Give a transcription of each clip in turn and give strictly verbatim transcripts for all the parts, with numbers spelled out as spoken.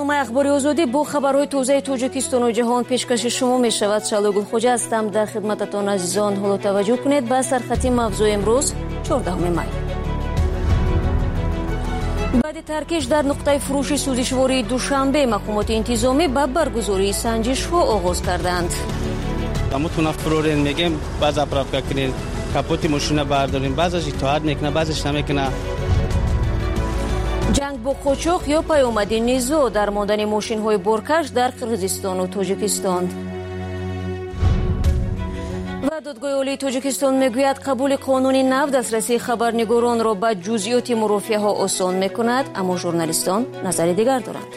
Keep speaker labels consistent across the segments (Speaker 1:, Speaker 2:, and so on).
Speaker 1: برنامه اخباری آزادی با خبرهای تازه تاجیکستان و جهان پیشکش شما می شود. شالو گلخوجه هستم. در خدمتتان عزیزان حالا توجه کنید به سرخط موضوع امروز چهاردهم می. بعد ترکیش در نقطه فروش سوزشواری دوشنبه مقامات انتظامی به برگزاری سنجش ها آغاز کردند.
Speaker 2: همون فرورین میگیم بعض اپراف کنین کاپوت ماشین بردارین، بعضش اطاعت میکنه بعضش نمیکنه.
Speaker 1: جنگ با قاچاق یا پیامد نزاع در ماندن ماشین های بارکش در قرقیزستان و تاجیکستان. و دادگاه عالی تاجیکستان میگوید قبول قانون نو دسترسی خبرنگاران را به جزئیات مرافعه ها آسان میکند، اما ژورنالیستان نظر دیگر دارند.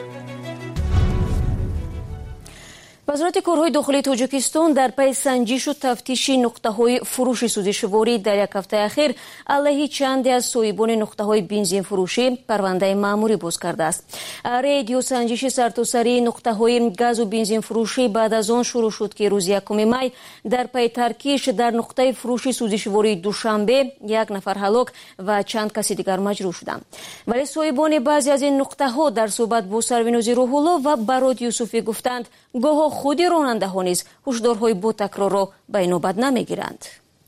Speaker 1: وزارت کارهای داخلی تاجیکستان در پی سنجش و تفتیش نقطه‌های فروش سوزشواری در یک هفته اخیر علیه چندی از صاحبان نقطه‌های بنزین فروشی پرونده مأموری باز کرده است. رید یا سنجش سرتاسری نقطه‌های گاز و بنزین فروشی بعد از آن شروع شد که روز یکم می در پی ترکیش در نقطه فروش سوزشواری دوشنبه یک نفر هلاک و چند کسی دیگر مجروح شدند. ولی صاحبان بعضی از این نقطه‌ها در صحبت با سروینوزی روح‌الله و براد یوسفی گفتند گاه خودی راننده ها نیز هشدارهای با تکرار را به نوبت نمیگیرند.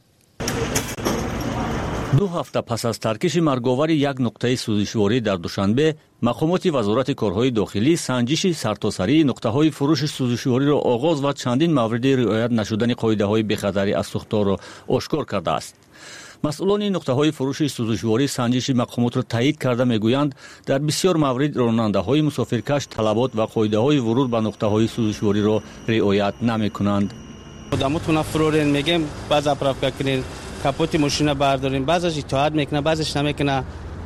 Speaker 3: دو هفته پس از ترکیش مرگاور یک نقطه سوزشواری در دوشنبه، مقامات وزارت کارهای داخلی سنجش سرتاسری نقطه‌های فروش سوزشواری را آغاز و چندین مورد رعایت نشدن قاعده‌های بخطری از سوختار را آشکار کرده است. مسئولان نقطه‌های فروش سوزشواری سنجش مقامات را تایید کرده میگویند در بسیار موارد راننده‌های مسافرکش طلبات و قاعده‌های ورود به نقطه‌های سوزشواری را رعایت نمی‌کنند.
Speaker 2: خودمون فرورین میگیم بعض اپراف کنین کاپوت ماشین بردارین، بعضش اطاعت میکنه بعضش نمیکنه.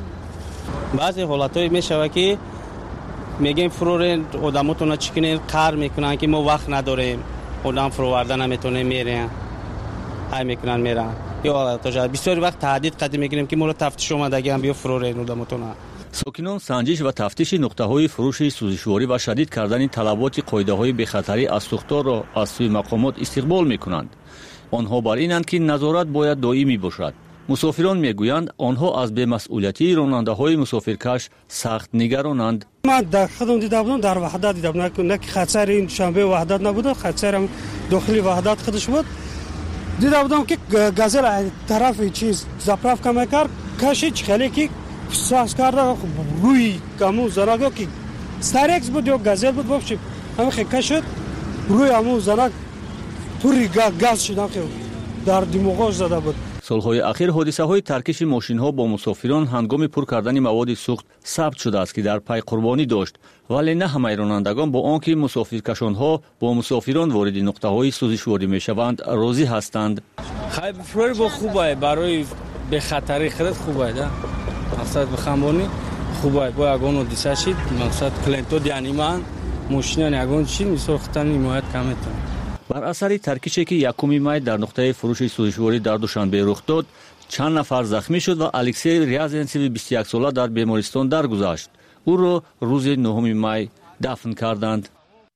Speaker 2: بعضی حالتایی میشه که میگیم فرورین خودمون چیکنین قهر میکنن که ما وقت نداریم، خودم فروورده نمیتونیم میریم های میکنن میرن. یا تا بسیاری وقت تهدید قدم میگیریم که ما رو تفتیش اومدگی هم بیا فرورین خودمون.
Speaker 3: ساکنان سنجش و تفتیش نقطه‌های فروش سوزشواری و شدید کردن طلبات قاعده‌های بخطری از سوختار را از سوی مقامات استقبال میکنند. آنها بر اینند که نظارت باید دائمی باشد. مسافران میگویند آنها از بی‌مسئولیتی راننده‌های مسافرکش سخت نگرانند.
Speaker 4: من در خودم دیده بودم، در وحدت دیده بودم، نه که خطر این شنبه وحدت نبوده، خطر هم داخلی وحدت خودش بود. دیده بودم که گازل طرف چیز زپراف کم کرد، کشید خیلی که ساز کرده روی کامو زنگا که ستارکس بود یا گازل بود باشیم، همه خیلی کشید روی همون زنگ پوری گاز شد که در دماغش زده بود.
Speaker 3: سالهای اخیر حادثه های ترکیش ماشین ها با مسافران هنگام پر کردن مواد سوخت ثبت شده است که در پی قربانی داشت، ولی نه همه رانندگان با آنکه مسافرکشان ها با مسافران وارد نقطه های سوزشواری می شوند راضی هستند.
Speaker 5: خیلی فرور با خوبه برای به خطری خرد خوبه ده مقصد بخمبانی خوبه با اگون حادثه شد مقصد کلنتو دیانیمان ماشین اگون چی میسوختن میماید کمتون.
Speaker 3: بر اثر ترکیشی که یکم می در نقطه فروش سوزشواری در دوشنبه رخ داد، چند نفر زخمی شد و الکسی ریازنسیو بیست و یک ساله در بیمارستان درگذشت. او را روز نهم می دفن کردند.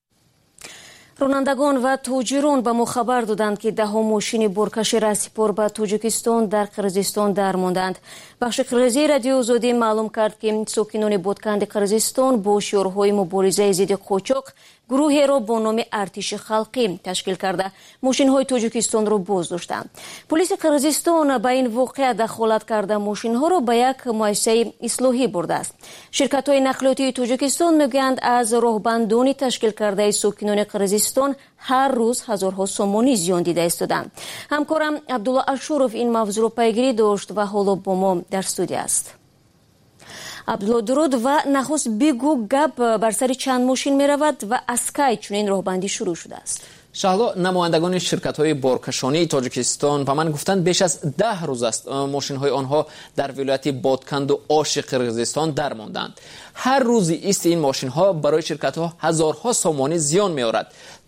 Speaker 1: رانندگان و تاجران به ما خبر دادند که ده ها ماشین بارکش رسیپور به تاجیکستان در قرقیزستان در ماندند. بخش قرقیزی رادیو آزادی معلوم کرد که ساکنان بادکند قرقیزستان با شعارهای مبارزه ضد قاچاق گروهی را با نام ارتش خلقی تشکیل کرده ماشین های تاجیکستان را بازداشتند. پلیس قرقیزستان به این واقعه دخالت کرده ماشین ها را به یک مؤسسه اصلاحی برده است. شرکت های نقلیاتی تاجیکستان میگویند از راهبندان تشکیل کرده ساکنان قرقیزستان هر روز هزارها سومانی زیان دیده ایستادند. همکارم عبدالله اشورف این موضوع را پیگیری داشت و حالا با ما در استودیو است. عبدالله درود و نخست بگو گپ بر سر چند ماشین می رود و از کی چنین راهبندی شروع شده است؟
Speaker 6: شهلا نمایندگان شرکت‌های بارکشانی تاجیکستان به من گفتند بیش از ده روز است ماشین‌های آنها در ولایت بادکند و آش قرقیزستان درماندند. هر روزی است این ماشین‌ها برای شرکت‌ها هزارها سومانی زیان می‌آورد.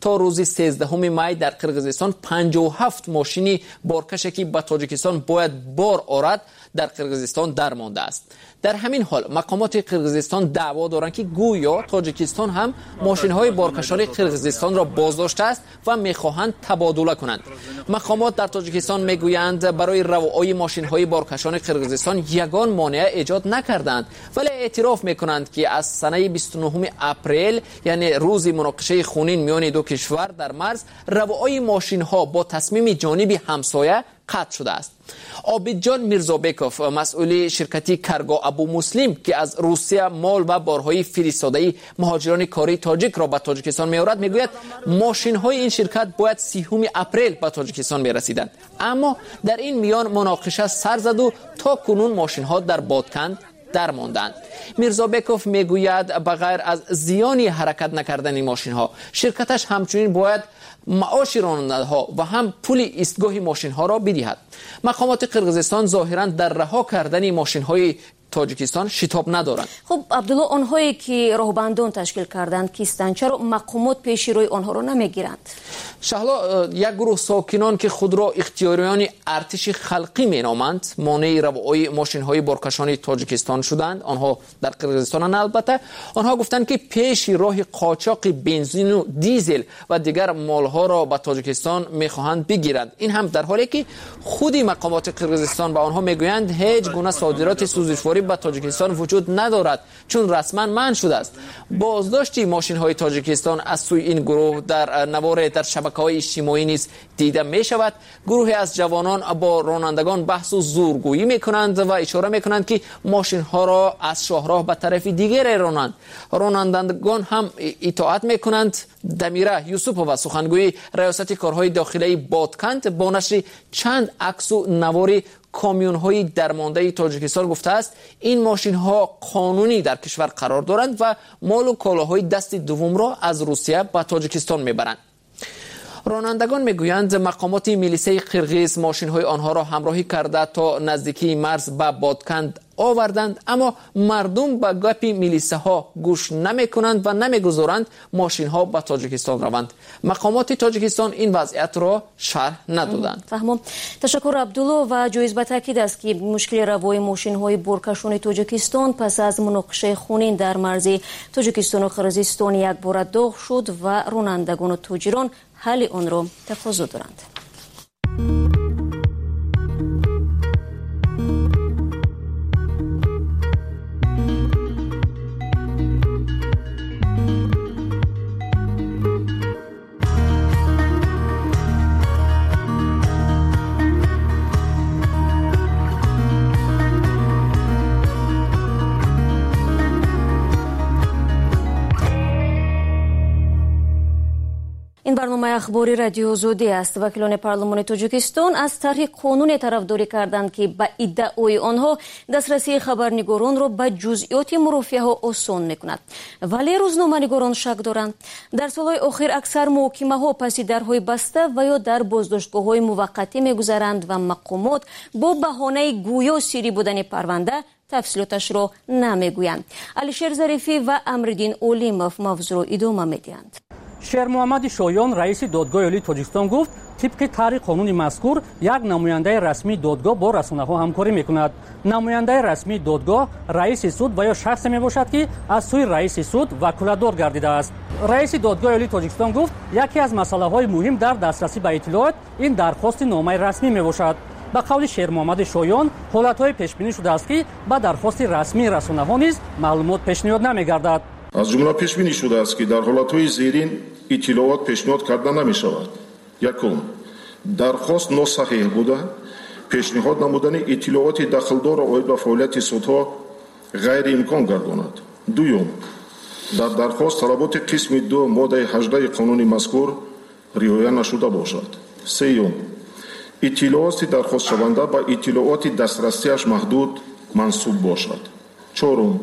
Speaker 6: تا روز سیزدهم می در قرقیزستان پنجاه و هفت ماشین بارکشی که به تاجیکستان باید بار آورد در قرقیزستان درمانده است. در همین حال مقامات قرقیزستان دعوا دارند که گویا تاجیکستان هم ماشین‌های بارکشان قرقیزستان را بازداشته است و می‌خواهند تبادله کنند. مقامات در تاجیکستان می‌گویند برای روایی ماشین‌های بارکشان قرقیزستان یگان مانع ایجاد نکردند، ولی اعتراف می‌کنند که از سنه بیست و نهم اپریل یعنی روز مناقشه خونین میان دو کشور در مرز روایی ماشین‌ها با تصمیم جانبی همسایه قطع شده است. عابدجان میرزابکوف مسئول شرکتی کرگاه ابو مسلم که از روسیه مال و بارهای فرستاده مهاجران کاری تاجیک را به تاجیکستان می‌آورد میگوید ماشین‌های این شرکت باید سیوم اپریل به تاجیکستان می‌رسیدند، اما در این میان مناقشه سر زد و تا کنون ماشین‌ها در بادکند در ماندند. میرزابکوف میگوید بغیر از زیانی حرکت نکردن این ماشین‌ها شرکتش همچنین باید معاش راننده‌ها و هم پول ایستگاه ماشین‌ها را بدهد. مقامات قرقیزستان ظاهراً در رها کردن ماشین‌های تاجیکستان شتاب ندارند.
Speaker 1: خب عبدالله، آنهایی که راهبندان تشکیل کردند کیستند، چرا مقامات پیش روی آنها را نمیگیرند؟
Speaker 6: شهلا، یک گروه ساکنان که خود را اختیاریان ارتش خلقی مینامند مانع روایی ماشین‌های بارکشان تاجیکستان شدند. آنها در قرقیزستان البته آنها گفتند که پیش راه قاچاق بنزین و دیزل و دیگر مالها را به تاجیکستان می‌خواهند بگیرند. این هم در حالی که خود مقامات قرقیزستان به آنها میگویند هیچ گونه صادرات سوزشواری به تاجیکستان وجود ندارد چون رسما منع شده است. بازداشت ماشین‌های تاجیکستان از سوی این گروه در نوار در شبکه‌های اجتماعی نیز دیده می‌شود. گروهی از جوانان با رانندگان بحث و زورگویی می‌کنند و اشاره می‌کنند که ماشین‌ها را از شاهراه به طرف دیگر رانند. رانندگان هم اطاعت می‌کنند. دمیره یوسفووا سخنگوی ریاست کارهای داخلی بادکند با نشر چند عکس و نوار کامیون‌های درمانده تاجیکستان گفته است این ماشین‌ها قانونی در کشور قرار دارند و مال و کالاهای دست دوم را از روسیه به تاجیکستان میبرند. رانندگان میگویند مقامات میلیسه قرقیز ماشین‌های آنها را همراهی کرده تا نزدیکی مرز به بادکند آوردند، اما مردم به گپ میلیسه ها گوش نمی کنند و نمی گذارند ماشین ها به تاجیکستان روند. مقامات تاجیکستان این وضعیت را شرح ندادند.
Speaker 1: فهمم. تشکر عبدالله. و جایز به تاکید است که مشکل روای ماشین های بارکشان تاجیکستان پس از مناقشه خونین در مرز تاجیکستان و قرقیزستان یک بار داغ شد و رانندگان و تاجران حل آن را تقاضا دارند. این برنامه اخباری رادیو آزادی است. وکیلان پارلمان تاجیکستان از طرح قانون طرفداری کردند که به ادعای آنها دسترسی خبرنگاران را به جزئیات مرافعه ها آسان میکند، ولی روزنامه‌نگاران شک دارند. در سالهای اخیر اکثر محاکمه ها پس درهای بسته و یا در بازداشتگاه های موقتی میگذرند و مقامات با بهانه گویا سری بودن پرونده تفصیلاتش را نمیگویند. علیشیر ظریفی و امرالدین اولیموف موضوع را ادامه میدهند.
Speaker 7: شیر محمد شایان رئیس دادگاه عالی تاجیکستان گفت طبق طرح قانون مذکور یک نماینده رسمی دادگاه با رسانه‌ها همکاری می‌کند. نماینده رسمی دادگاه رئیس سود و یا شخصی میباشد که از سوی رئیس سود وکالتدار گردیده است. رئیس دادگاه عالی تاجیکستان گفت یکی از مسائل‌های مهم در دسترسی به اطلاعات این درخواست نامه رسمی میباشد. به قول شیر محمد شایان حالت‌های پیش بینی شده است که با درخواست رسمی رسانه‌ها نیز معلومات پیشنهاد نمی‌گردد.
Speaker 8: از جمله پیش بینی شده است که در حالت‌های زیرین اطلاعات پیشنهاد کرده نمی‌شود. یکم، درخواست ناصحیح بوده، پیشنهاد نمودن اطلاعات دخلدار آید به فعالیت سودها غیر امکان گرداند. دوم، در درخواست طلبات قسم دو ماده هجده قانون مذکور رعایت نشده باشد. سوم، اطلاعات درخواست شونده به اطلاعات دسترسیش محدود منسوب باشد. چهارم،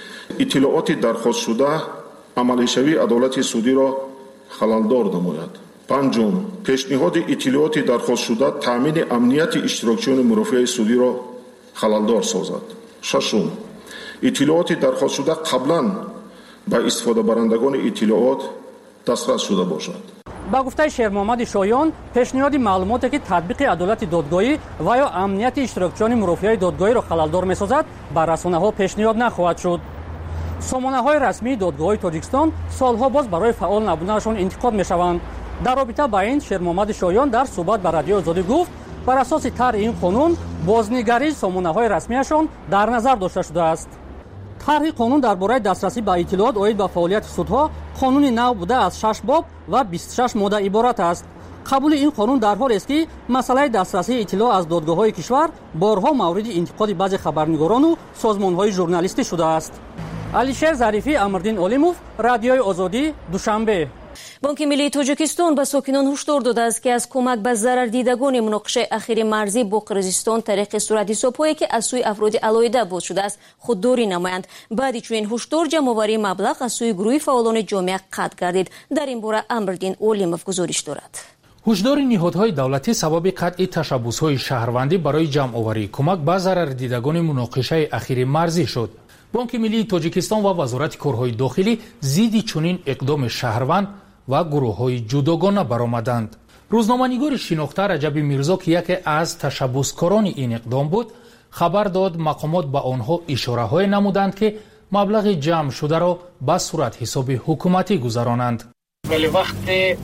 Speaker 8: اطلاعات درخواست شده عملی شوی عدالت سودی را خللدار نماید. پنجم، پیشنهاد اطلاعات درخواست شده تامین امنیت اشتراکچیان مرافع سودی را خللدار سازد. ششم، اطلاعات درخواست شده قبلا به استفاده برندگان اطلاعات دسترس شده باشد.
Speaker 7: با گفته شیر محمد شایان پیشنهاد معلوماتی که تطبیق عدالت دادگاهی و یا امنیت اشتراکچیان مرافعه دادگاهی را خللدار می‌سازد بر رسانه‌ها پیشنهاد نخواهد شد. سامانه‌های رسمی دادگاه‌های تاجیکستان سالها باز برای فعال نبودنشان انتقاد می‌شوند. در رابطه با این شیر محمد شایان در صحبت با رادیو آزادی گفت بر اساس طرح این قانون بازنگری سامانه‌های رسمیشان در نظر داشته شده است. طرح قانون درباره دسترسی به اطلاعات عاید به فعالیت سودها قانونی نو بوده از شش باب و بیست و شش ماده عبارت است. قبول این قانون در حالی است که مسئله دسترسی اطلاع از دادگاه‌های کشور بارها مورد انتقاد بعضی خبرنگاران و سازمان‌های ژورنالیستی شده است. علیشیر ظریفی، امردین علیموف، رادیوی آزادی، دوشنبه.
Speaker 1: بانک ملی تاجیکستان به ساکنان هشدار داده است که از کمک به ضرردیدگان مناقشه اخیر مرزی با قرقیزستان طریق صورت حساب‌هایی که از سوی افراد علایده باز شده است خودداری نمایند. بعد چنین هشدار جمع‌آوری مبلغ از سوی گروه فعالان جامعه قطع گردید. در این باره امردین علیموف گزارش دارد.
Speaker 9: هشدار نهادهای دولتی سبب قطع تشبس‌های شهروندی برای جمع‌آوری کمک به ضرردیدگان مناقشه اخیر مرزی شد. بانک ملی تاجیکستان و وزارت کارهای داخلی ضد چنین اقدام شهروند و گروه‌های جداگانه برآمدند. روزنامه‌نگار شناخته رجب میرزا که یکی از تشبسکاران این اقدام بود، خبر داد مقامات به آنها اشاره‌های نمودند که مبلغ جمع شده را به صورت حساب حکومتی گذرانند.
Speaker 10: ولی وقتی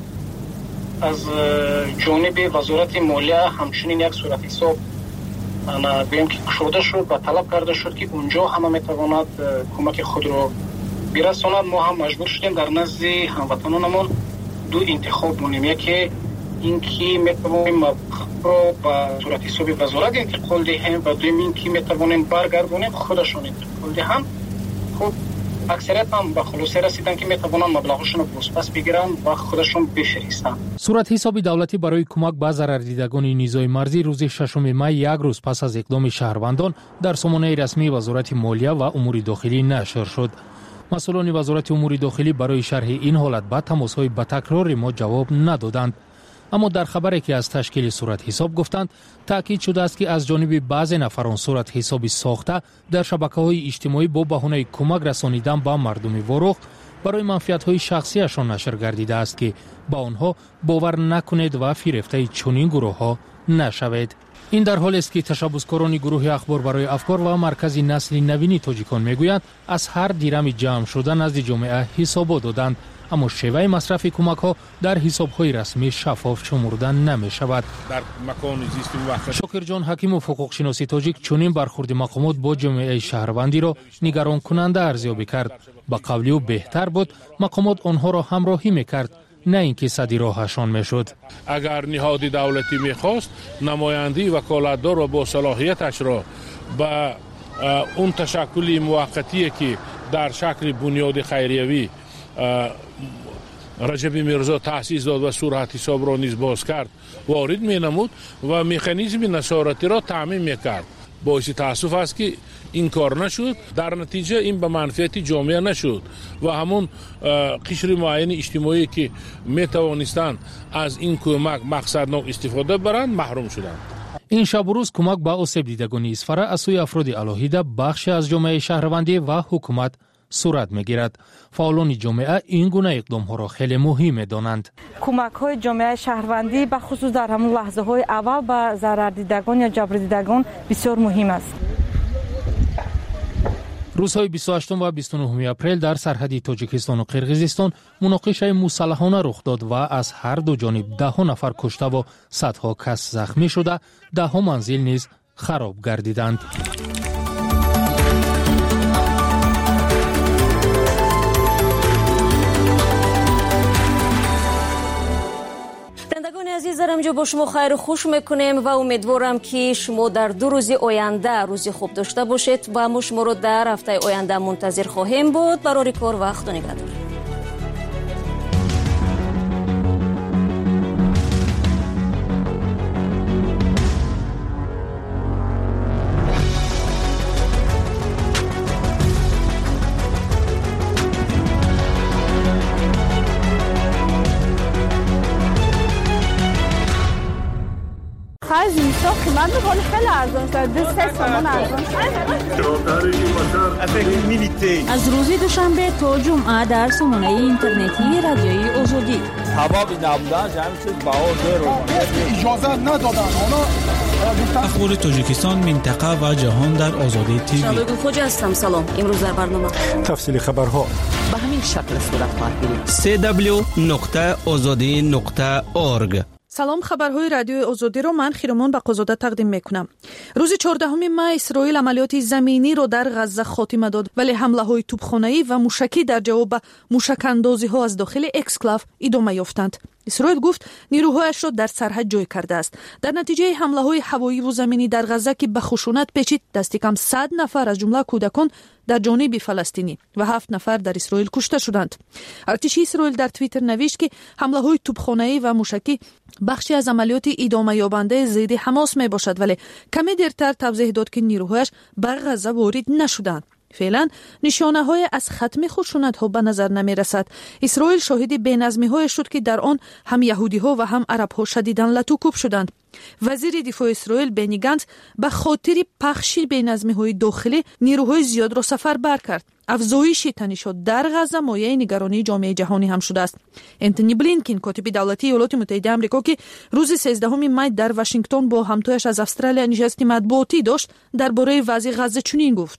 Speaker 10: از جانب وزارت مالیه همچنین یک صورت حساب انا بیم که شده شد و طلب کرده شد که اونجا همه میتواند کمک خود را برساند، ما هم مجبور شدیم در نزد هموطنانمون دو انتخاب مونیم. یکی اینکه میتوانیم مبلغ را به صورت حساب وزارت انتقال دهیم و دوم اینکه میتوانیم برگردونیم خودشون انتقال دهیم. خب اکثریت هم به خلاصه رسیدن که میتوانن مبلغشون رو بازپس بگیرن و خودشون بفرستن.
Speaker 9: صورت حساب دولتی برای کمک به ضرردیدگان نیزهای مرزی روز ششم می یک روز پس از اقدام شهروندان در سامانه رسمی وزارت مالیه و امور داخلی نشر شد. مسئولان وزارت امور داخلی برای شرح این حالت با تماس‌های به تکرار ما جواب ندادند. اما در خبری که از تشکیل صورت حساب گفتند تاکید شده است که از جانب بعضی نفران صورت حسابی ساخته در شبکه‌های اجتماعی با بهانه کمک رسانیدن به مردم واروق برای منفعت‌های شخصیشان نشر گردیده است که با آنها باور نکنید و فریفته چنین گروه‌ها نشوید. این در حالی است که تشبسکاران گروه اخبار برای افکار و مرکز نسل نوین تاجیکان میگویند از هر دیرم جمع شده نزد جامعه حسابات دادند، اما شیوه مصرف کمک ها در حساب های رسمی شفاف شمرده نمی شود.
Speaker 11: در مکان زیست موقت
Speaker 9: شاکر جان حکیم و حقوق شناسی تاجیک چنین برخورد مقامات با جامعه شهروندی را نگران کننده ارزیابی کرد. با قولی و بهتر بود مقامات آنها را همراهی میکرد، نه اینکه صدی راهشان میشد.
Speaker 11: اگر نهاد دولتی میخواست نمایندگی وکالتدار و با صلاحیتش را به اون تشکل موقتی که در شکل بنیاد خیریوی رجب میرزا تأسیس داد و صورت حساب را نیز باز کرد وارد می نمود و مکانیزم نصارتی را تعمیم می کرد. باعث تاسف است که این کار نشد، در نتیجه این به منفعت جامعه نشد و همون قشر معین اجتماعی که می توانستند از این کمک مقصدناک استفاده برند محروم شدند.
Speaker 9: این شب و روز کمک به آسیب دیدگان اسفره از سوی افراد علاهیده بخش از جامعه شهروندی و حکومت صورت میگیرد. فعالان جامعه این گونه اقدام ها را خیلی مهم می‌دانند.
Speaker 12: کمک های جامعه شهروندی به خصوص در همون لحظه های اول به ضرر دیدگان یا جبر دیدگان بسیار مهم است.
Speaker 9: روزهای بیست و هشتم و بیست و نهم اپریل در سرحد تاجیکستان و قرقیزستان مناقشه مسلحانه رخ داد و از هر دو جانب ده ها نفر کشته و صدها کس زخمی شده، ده ها منزل نیز خراب گردیدند.
Speaker 1: عزیز در اینجا با شما خیر و خوش میکنیم و امیدوارم که شما در دو روز آینده روزی خوب داشته باشید و ما شما رو در هفته آینده منتظر خواهیم بود. برای کار وقت و نگهدار.
Speaker 12: آخر زمستان قیمت میکنه خیلی ارزان شد. دو سه سامان ارزان شد.
Speaker 13: از روز دوشنبه تا جمعه در سامانه اینترنتی رادیوی آزادی.
Speaker 14: هوا بی نبودن جمع شد بها زیر
Speaker 15: اجازه ندادن.
Speaker 16: اخبار تاجیکستان، منطقه و جهان در آزادی تیوی.
Speaker 1: شبگون خوجا هستم. سلام. امروز در برنامه
Speaker 15: تفصیل خبرها
Speaker 6: به همین شکل صورت خواهد گرفت.
Speaker 17: سه دبلیو نقطه آزادی نقطه اورگ.
Speaker 18: سلام، خبرهای رادیوی آزادی رو من خیرمان بقازاده تقدیم میکنم. روز چهاردهم می اسرائیل عملیات زمینی رو در غزه خاتمه داد، ولی حمله های توپخانه‌ای و موشکی در جواب موشک‌اندازی ها از داخل اکسکلاو ادامه یافتند. اسرائیل گفت نیروهایش را در سرحد جای کرده است. در نتیجه حمله های هوایی و زمینی در غزه که به خشونت پیچید، دست کم صد نفر از جمله کودکان در جانب فلسطینی و هفت نفر در اسرائیل کشته شدند. ارتش اسرائیل در توییتر نوشت که حمله های توپخانه‌ای و موشکی بخشی از عملیات ادامه یابنده ضد حماس می باشد، ولی کمی دیرتر توضیح داد که نیروهایش بر غزه وارد نشدند. فعلا نشانه های از ختم خشونت ها به نظر نمی رسد. اسرائیل شاهد بی‌نظمی های شد که در آن هم یهودی ها و هم عرب ها شدیداً لطوکوب شدند. وزیر دفاع اسرائیل بنی گانتز به خاطر پخش بی‌نظمی های داخلی نیروهای زیاد را سفر بر کرد. افزایش تنشات در غزه مایه نگرانی جامعه جهانی هم شده است. انتونی بلینکن کاتب دولتی ایالات متحده آمریکا که روز سیزدهم می در واشنگتن با همتایش از استرالیا نشست مطبوعاتی داشت، درباره وضع غزه چنین گفت: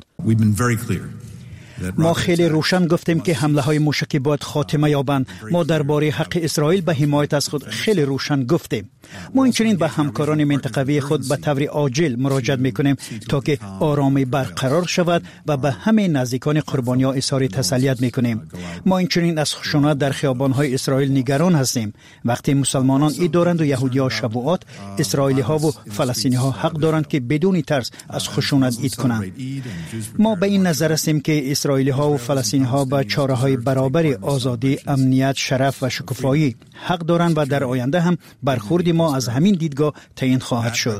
Speaker 19: ما خیلی روشن گفتیم که حمله های موشکی باید خاتمه یابند. ما درباره حق اسرائیل به حمایت از خود خیلی روشن گفتیم. ما اینچنین به همکاران منطقوی خود به طور عاجل مراجعه میکنیم تا که آرامی برقرار شود و به همه نزدیکان قربانی‌ها اظهار تسلیت میکنیم. ما اینچنین از خشونت در خیابان‌های اسرائیل نگران هستیم. وقتی مسلمانان عید دارند و یهودی‌ها شبوعات، اسرائیلی‌ها و فلسطینی‌ها حق دارند که بدون ترس از خشونت عید کنند. ما به این نظر هستیم که اسرائیلی‌ها و فلسطینی‌ها به چاره‌های برابر آزادی، امنیت، شرف و شکوفایی حق دارند و در آینده هم برخورد ما از همین دیدگاه تعیین خواهد شد.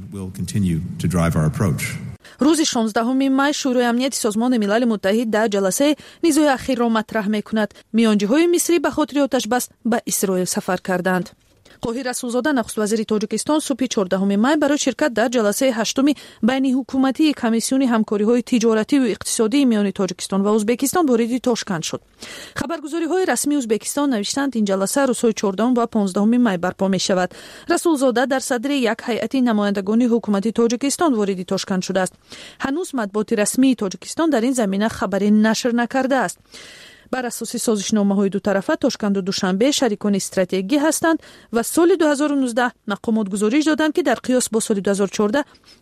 Speaker 18: روز شانزدهم می شورای امنیت سازمان ملل متحد در جلسه نیزوی اخیر را مطرح می‌کند. میانجی‌های مصری به خاطر آتش بس به اسرائیل سفر کردند. قاهر رسولزاده نخست وزیر تاجیکستان صبح چهاردهم می برای شرکت در جلسه هشتم بین حکومتی کمیسیون همکاری‌های تجارتی و اقتصادی میان تاجیکستان و ازبکستان وارد تاشکند شد. خبرگزاری‌های رسمی ازبکستان نوشتند این جلسه روزهای چهاردهم و پانزدهم می برپا می‌شود. رسولزاده در صدر یک هیئت نمایندگان حکومت تاجیکستان وارد تاشکند شده است. هنوز مطبوعات رسمی تاجیکستان در این زمینه خبری نشر نکرده است. بر اساس سازشنامه‌های دو طرفه تاشکند و دوشنبه شریکان استراتژیکی هستند و سال دو هزار و نوزده مقامات گزارش دادند که در قیاس با سال دو هزار و چهارده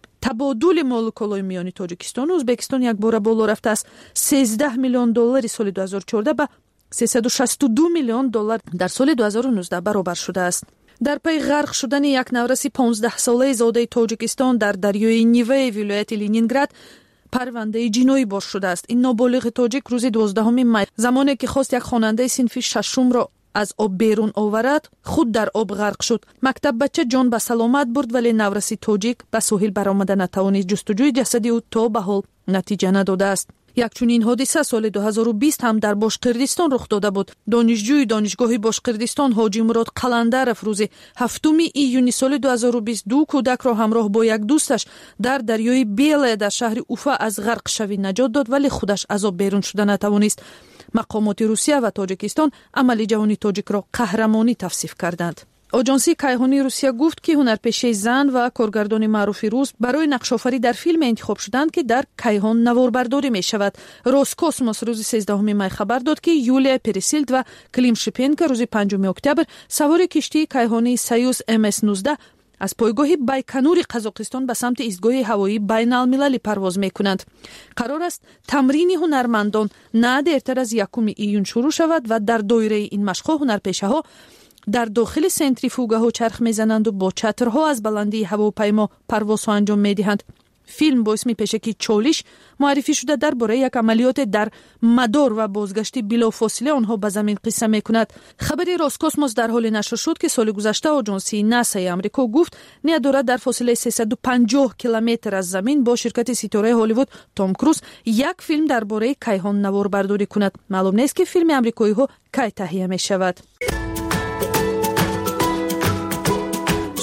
Speaker 18: تبادل مولکولای میان تاجیکستان و ازبکستان یک بار بالا رفته است. سیزده میلیون دلار سال دو هزار و چهارده به سیصد و شصت و دو میلیون دلار در سال دو هزار و نوزده برابر شده است. در پی غرق شدن یک نورس پانزده ساله زاده تاجیکستان در دریای نیوه ولایت لنینگراد پرونده جنایی باز شده است. این نابالغ تاجیک روز دوازدهم می زمانی که خواست یک خواننده صنف ششم را از آب بیرون آورد خود در آب غرق شد. مکتب بچه جان به سلامت برد، ولی نورسی تاجیک به ساحل برآمده نتوانست. جستجوی جسد او تا به حال نتیجه نداده است. یک چنین حادثه سال دو هزار و بیست هم در باشقردستان رخ داده بود. دانشجوی دانشگاه باشقردستان حاجی مراد قلندرов روز هفتم ایون سال دو هزار و بیست دو کودک را همراه با یک دوستش در دریای بیله در شهر اوفا از غرق شوی نجات داد، ولی خودش از آب بیرون شده نتوانست. مقامات روسیه و تاجیکستان عمل جهانی تاجیک را قهرمانی توصیف کردند. آژانسی کیهانی روسیه گفت که هنرپیشه زن و کارگردان معروف روس برای نقش‌آفری در فیلم انتخاب شدند که در کیهان نواربرداری می شود. روسکوسموس روز سیزدهم می خبر داد که یولیا پریسیلد و کلیم شپنکا روز پنجم اکتبر سوار کشتی کیهانی سیوس ام اس نوزده از پایگاه بایکنور قزاقستان به سمت ایستگاه هوایی بین المللی پرواز می کنند. قرار است تمرین هنرمندان نه دیرتر از یکم ایون شروع شود و در دایره این مشق‌ها هنرپیشه ها در داخل سنتریفوگه ها چرخ میزنند و با چترها از بلندی هواپیما پرواز انجام میدهند. فیلم باعث میپیشه که چالش معرفی شده درباره یک عملیات در مدار و بازگشت بلافاصله آنها به زمین قصه میکند. خبری روسکوسموس در حال نشر شد که سال گذشته آژانسی ناسا آمریکا گفت نیت دارد در فاصله سیصد و پنجاه کیلومتر از زمین با شرکت ستاره هالیوود توم کروز یک فیلم درباره کیهان نواربرداری کند. معلوم نیست که فیلم آمریکایی ها کی تهیه می شود.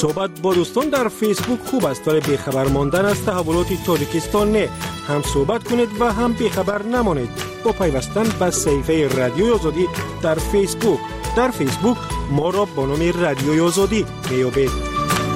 Speaker 15: صحبت با دوستان در فیسبوک خوب است ولی بیخبر ماندن از تحولات تاجیکستان نه. هم صحبت کنید و هم بیخبر نمانید با پیوستن به صفحه رادیوی آزادی در فیسبوک. در فیسبوک ما را با نام رادیوی آزادی میابید.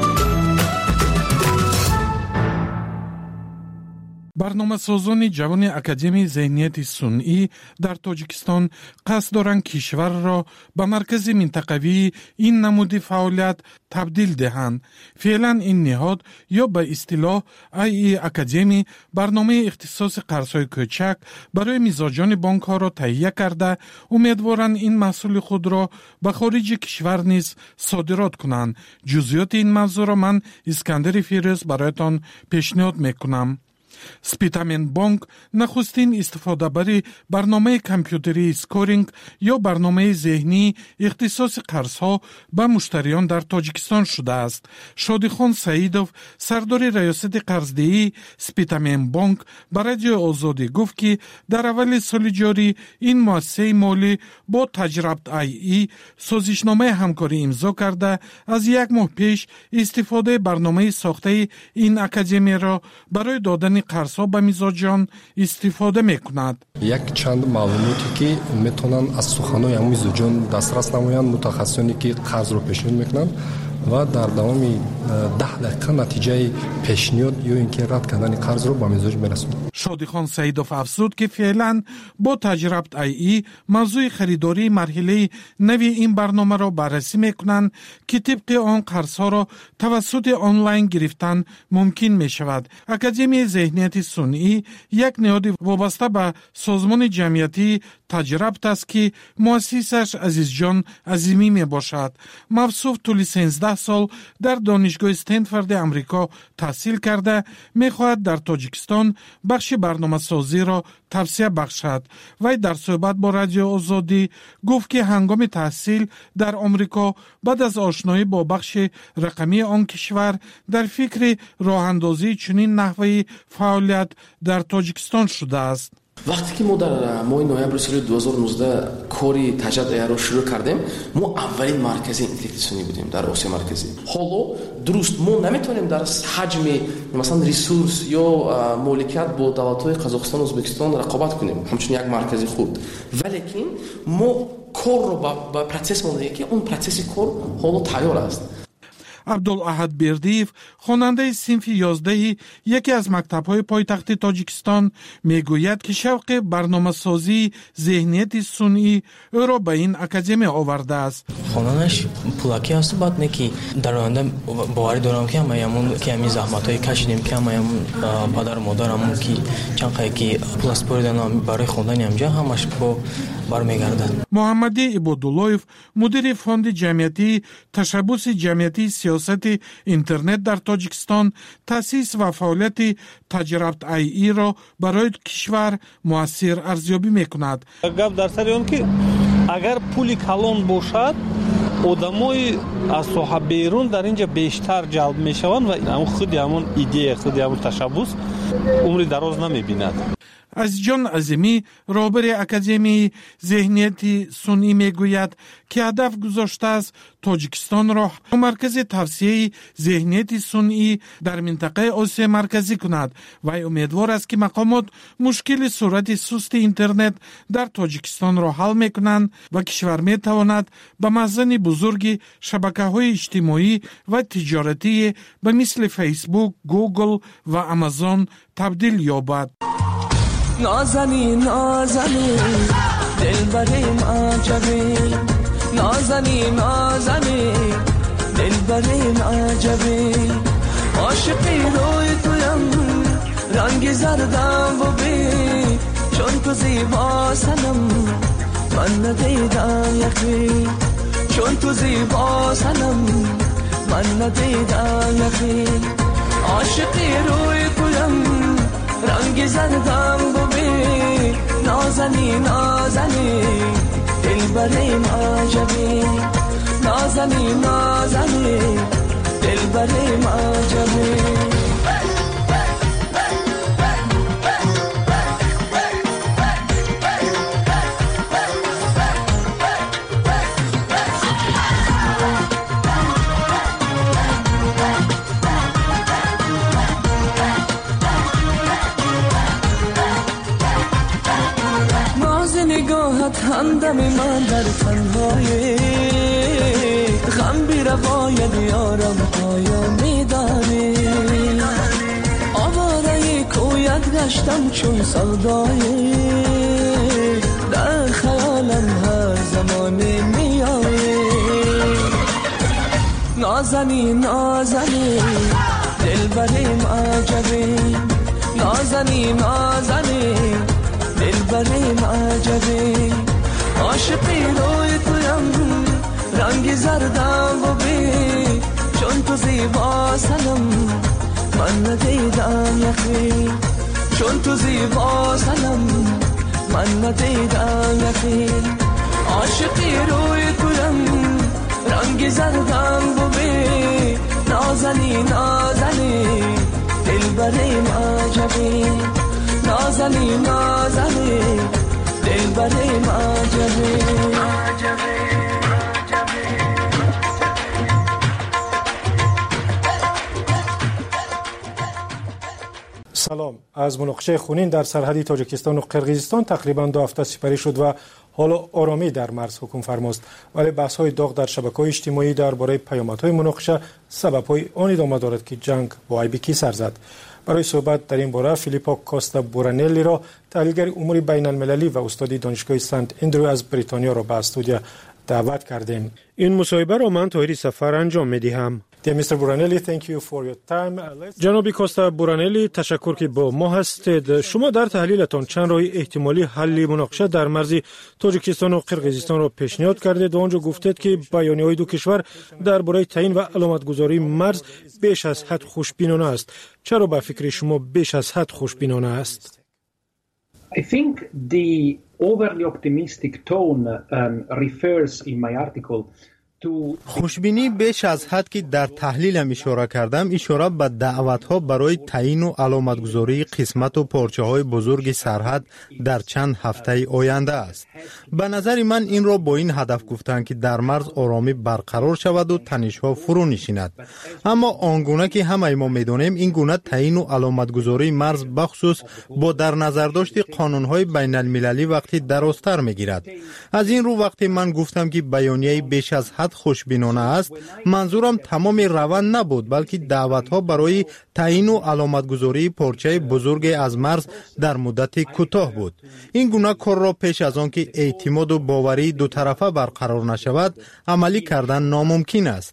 Speaker 11: برنامه‌سازان جوان اکادمی ذهنیت صنعی در تاجیکستان قصد دارند کشور را به مرکز منطقوی این نمود فعالیت تبدیل دهند. فعلا این نهاد یا به اصطلاح ای ای اکادمی برنامه اختصاص قرض‌های کوچک برای مزاجان بانک ها را تهیه کرده، امیدوارند این محصول خود را به خارج کشور نیز صادرات کنند. جزئیات این موضوع را من اسکندر فیروز برایتان پیشنهاد میکنم. سپیتامن بانک نخستین استفاده بری برنامه کامپیوتری سکورینگ یا برنامه ذهنی اختصاص قرضها به مشتریان در تاجیکستان شده است. شادیخان سعیدов سردار ریاست قرضدهی سپیتامن بانک به رادیو آزادی گفت که در اول سال جاری این مؤسسه مالی با تجربت ای ای سازشنامه همکاری امضا کرده از یک ماه پیش استفاده برنامه ساخته این اکادمی را برای دادن قرض‌ها به مزاجان استفاده می‌کند.
Speaker 20: یک چند معلوماتی که میتونن از سخن‌های همون مزاجان دسترس نمایند، متخصصانی که قرض رو پیشنهاد میکنند و در دوام ده دقیقه نتیجه پیشنهاد یا اینکه رد کردن قرض رو به مزاج میرسونند.
Speaker 11: شادیخان سعیدов افزود که فعلا با تجربت ای ای موضوع خریداری مرحله نوی این برنامه را بررسی میکنند که طبق آن قرضها را توسط آنلاین گرفتن ممکن می شود. اکادمی ذهنیت صنعی یک نهاد وابسته به سازمان جمعیتی تجربت است که مؤسسش عزیز جان عظیمی می باشد. موصوف طول سیزده سال در دانشگاه استنفورد امریکا تحصیل کرده، می خواهد در تاجیکستان بخش برنامه سازی را توسعه بخشد. وی در صحبت با رادیو آزادی گفت که هنگام تحصیل در آمریکا بعد از آشنایی با بخش رقمی آن کشور در فکر راه اندازی چنین نحوه فعالیت در تاجیکستان شده است.
Speaker 21: وقتی که ما در ماه نوامبر سال دو هزار و نوزده کاری تجربت ای رو شروع کردیم، ما اولین مرکز اینتلیکتسیونی بودیم در آسیا مرکزی. حالا درست ما نمیتونیم در حجم مثلا ریسورس یا مالکیت با دولت‌های قزاقستان و ازبکستان رقابت کنیم همچون یک مرکز خود، ولیکن ما کار رو با پروسس مونده که اون پروسس کار حالا تیار است.
Speaker 11: عبدالاحد بردیف خواننده صنف یازده یکی از مکتب‌های پایتخت تاجیکستان میگوید که شوق برنامه‌سازی ذهنیت صنعی او را به این اکادمی آورده است.
Speaker 22: خانانش پولاکی است بعد نه که در آینده باوری دارم که ما همون که همین زحمت‌های کشیدیم که ما همون پدر مادرمون که چند قای که پلاس پردن برای خوندن همجا همش با برمیگردن.
Speaker 11: محمدی عباداللهیف مدیر فوند جمعیتی تشبث جمعیتی سیاست اینترنت در تاجیکستان تأسیس و فعالیت تجربت ای ای را برای کشور مؤثر ارزیابی میکند.
Speaker 23: گپ در سر اون که اگر پولی کلان باشد آدمای از ساحه بیرون در اینجا بیشتر جلب میشوند و همون خود همون ایده خود همون تشبث عمری دراز نمیبیند.
Speaker 11: از جان عظیمی رهبر اکادمی ذهنیت صنعی میگوید که هدف گذاشته است تاجیکستان را مرکز توسعه ذهنیت صنعی در منطقه آسیا مرکزی کند و امیدوار است که مقامات مشکل سرعت سست اینترنت در تاجیکستان را حل میکنند و کشور میتواند به مخزن بزرگ شبکه‌های اجتماعی و تجارتی به مثل فیسبوک، گوگل و آمازون تبدیل یابد.
Speaker 24: نازنی نازنی دلبریم عجبی، نازنی نازنی دلبریم عجبی، عاشقی روی تویم رنگ زردم و بی، چون تو زیبا سنم من ندیدم یکی، چون تو زیبا سنم من ندیدم یکی، عاشقی روی تویم رنگ زردم ببین، نازنی نازنی دلبریم عجبی، نازنی نازنی دلبریم عجبی. همدم من در تنهایی غم بی روایت یارم پایانی داری آواره کویت گشتم چون سودایی در خیالم هر زمانی میایی نازنی نازنی دل بریم عجبی نازنی نازنی دل بریم عجبی عاشقی روی تویم رنگی زردم و بی چون تو زیبا سنم من ندیدم یخی چون تو زیبا سنم من ندیدم یخی عاشقی روی تویم رنگی زردم و بی نازنی نازنی دل بریم عجبی نازنی نازنی دل بریم عجبی
Speaker 15: سلام. از مناقشه خونین در سرحدی تاجیکستان و قرقیزستان تقریبا دو هفته سپری شد و حالا آرامی در مرز حکم فرماست، ولی بحث های داغ در شبکه‌های اجتماعی درباره پیامدهای مناقشه سبب‌های آن ادامه دارد که جنگ با ایبیکی سر زد. برای صحبت در این باره فیلیپو کاستا بورانلی را تحلیلگر امور بین المللی و استادی دانشگاه سنت اندرو از بریتانیا را به استودیو دعوت کردیم. این مصاحبه را من طاهری سفر انجام می‌دهم. جناب کاستا بورانلی، تشکر که با ما هستید. شما در تحلیلتان چند راه احتمالی حل مناقشه در مرز تاجیکستان و قرقیزستان را پیشنهاد کردید و آنجا گفتید که بیانیه‌های دو کشور درباره تعیین و علامتگذاری مرز بیش از حد خوشبینانه است. چرا به فکر شما بیش از حد خوشبینانه است؟
Speaker 2: I think the overly optimistic tone um, refers in my article
Speaker 3: خوشبینی بیش از حد که در تحلیلم اشاره کردم اشاره به دعوت‌ها برای تعیین و علامتگذاری قسمت و پارچه‌های بزرگ سرحد در چند هفته آینده است. به نظر من این را با این هدف گفتند که در مرز آرامی برقرار شود و تنش‌ها فرو نشیند. اما آنگونه که همه ما می‌دانیم این گونه تعیین و علامتگذاری مرز بخصوص با در نظر داشت قانون‌های بین المللی وقتی درازتر می‌گیرد. از این رو وقتی من گفتم که بیانیه بیش از حد خوشبینانه است، منظورم تمام روند نبود، بلکه دعوت‌ها برای تعیین و علامتگذاری پارچه بزرگ از مرز در مدت کوتاه بود. این گونه کار را پیش از آن که اعتماد و باوری دو طرفه برقرار نشود عملی کردن ناممکن است.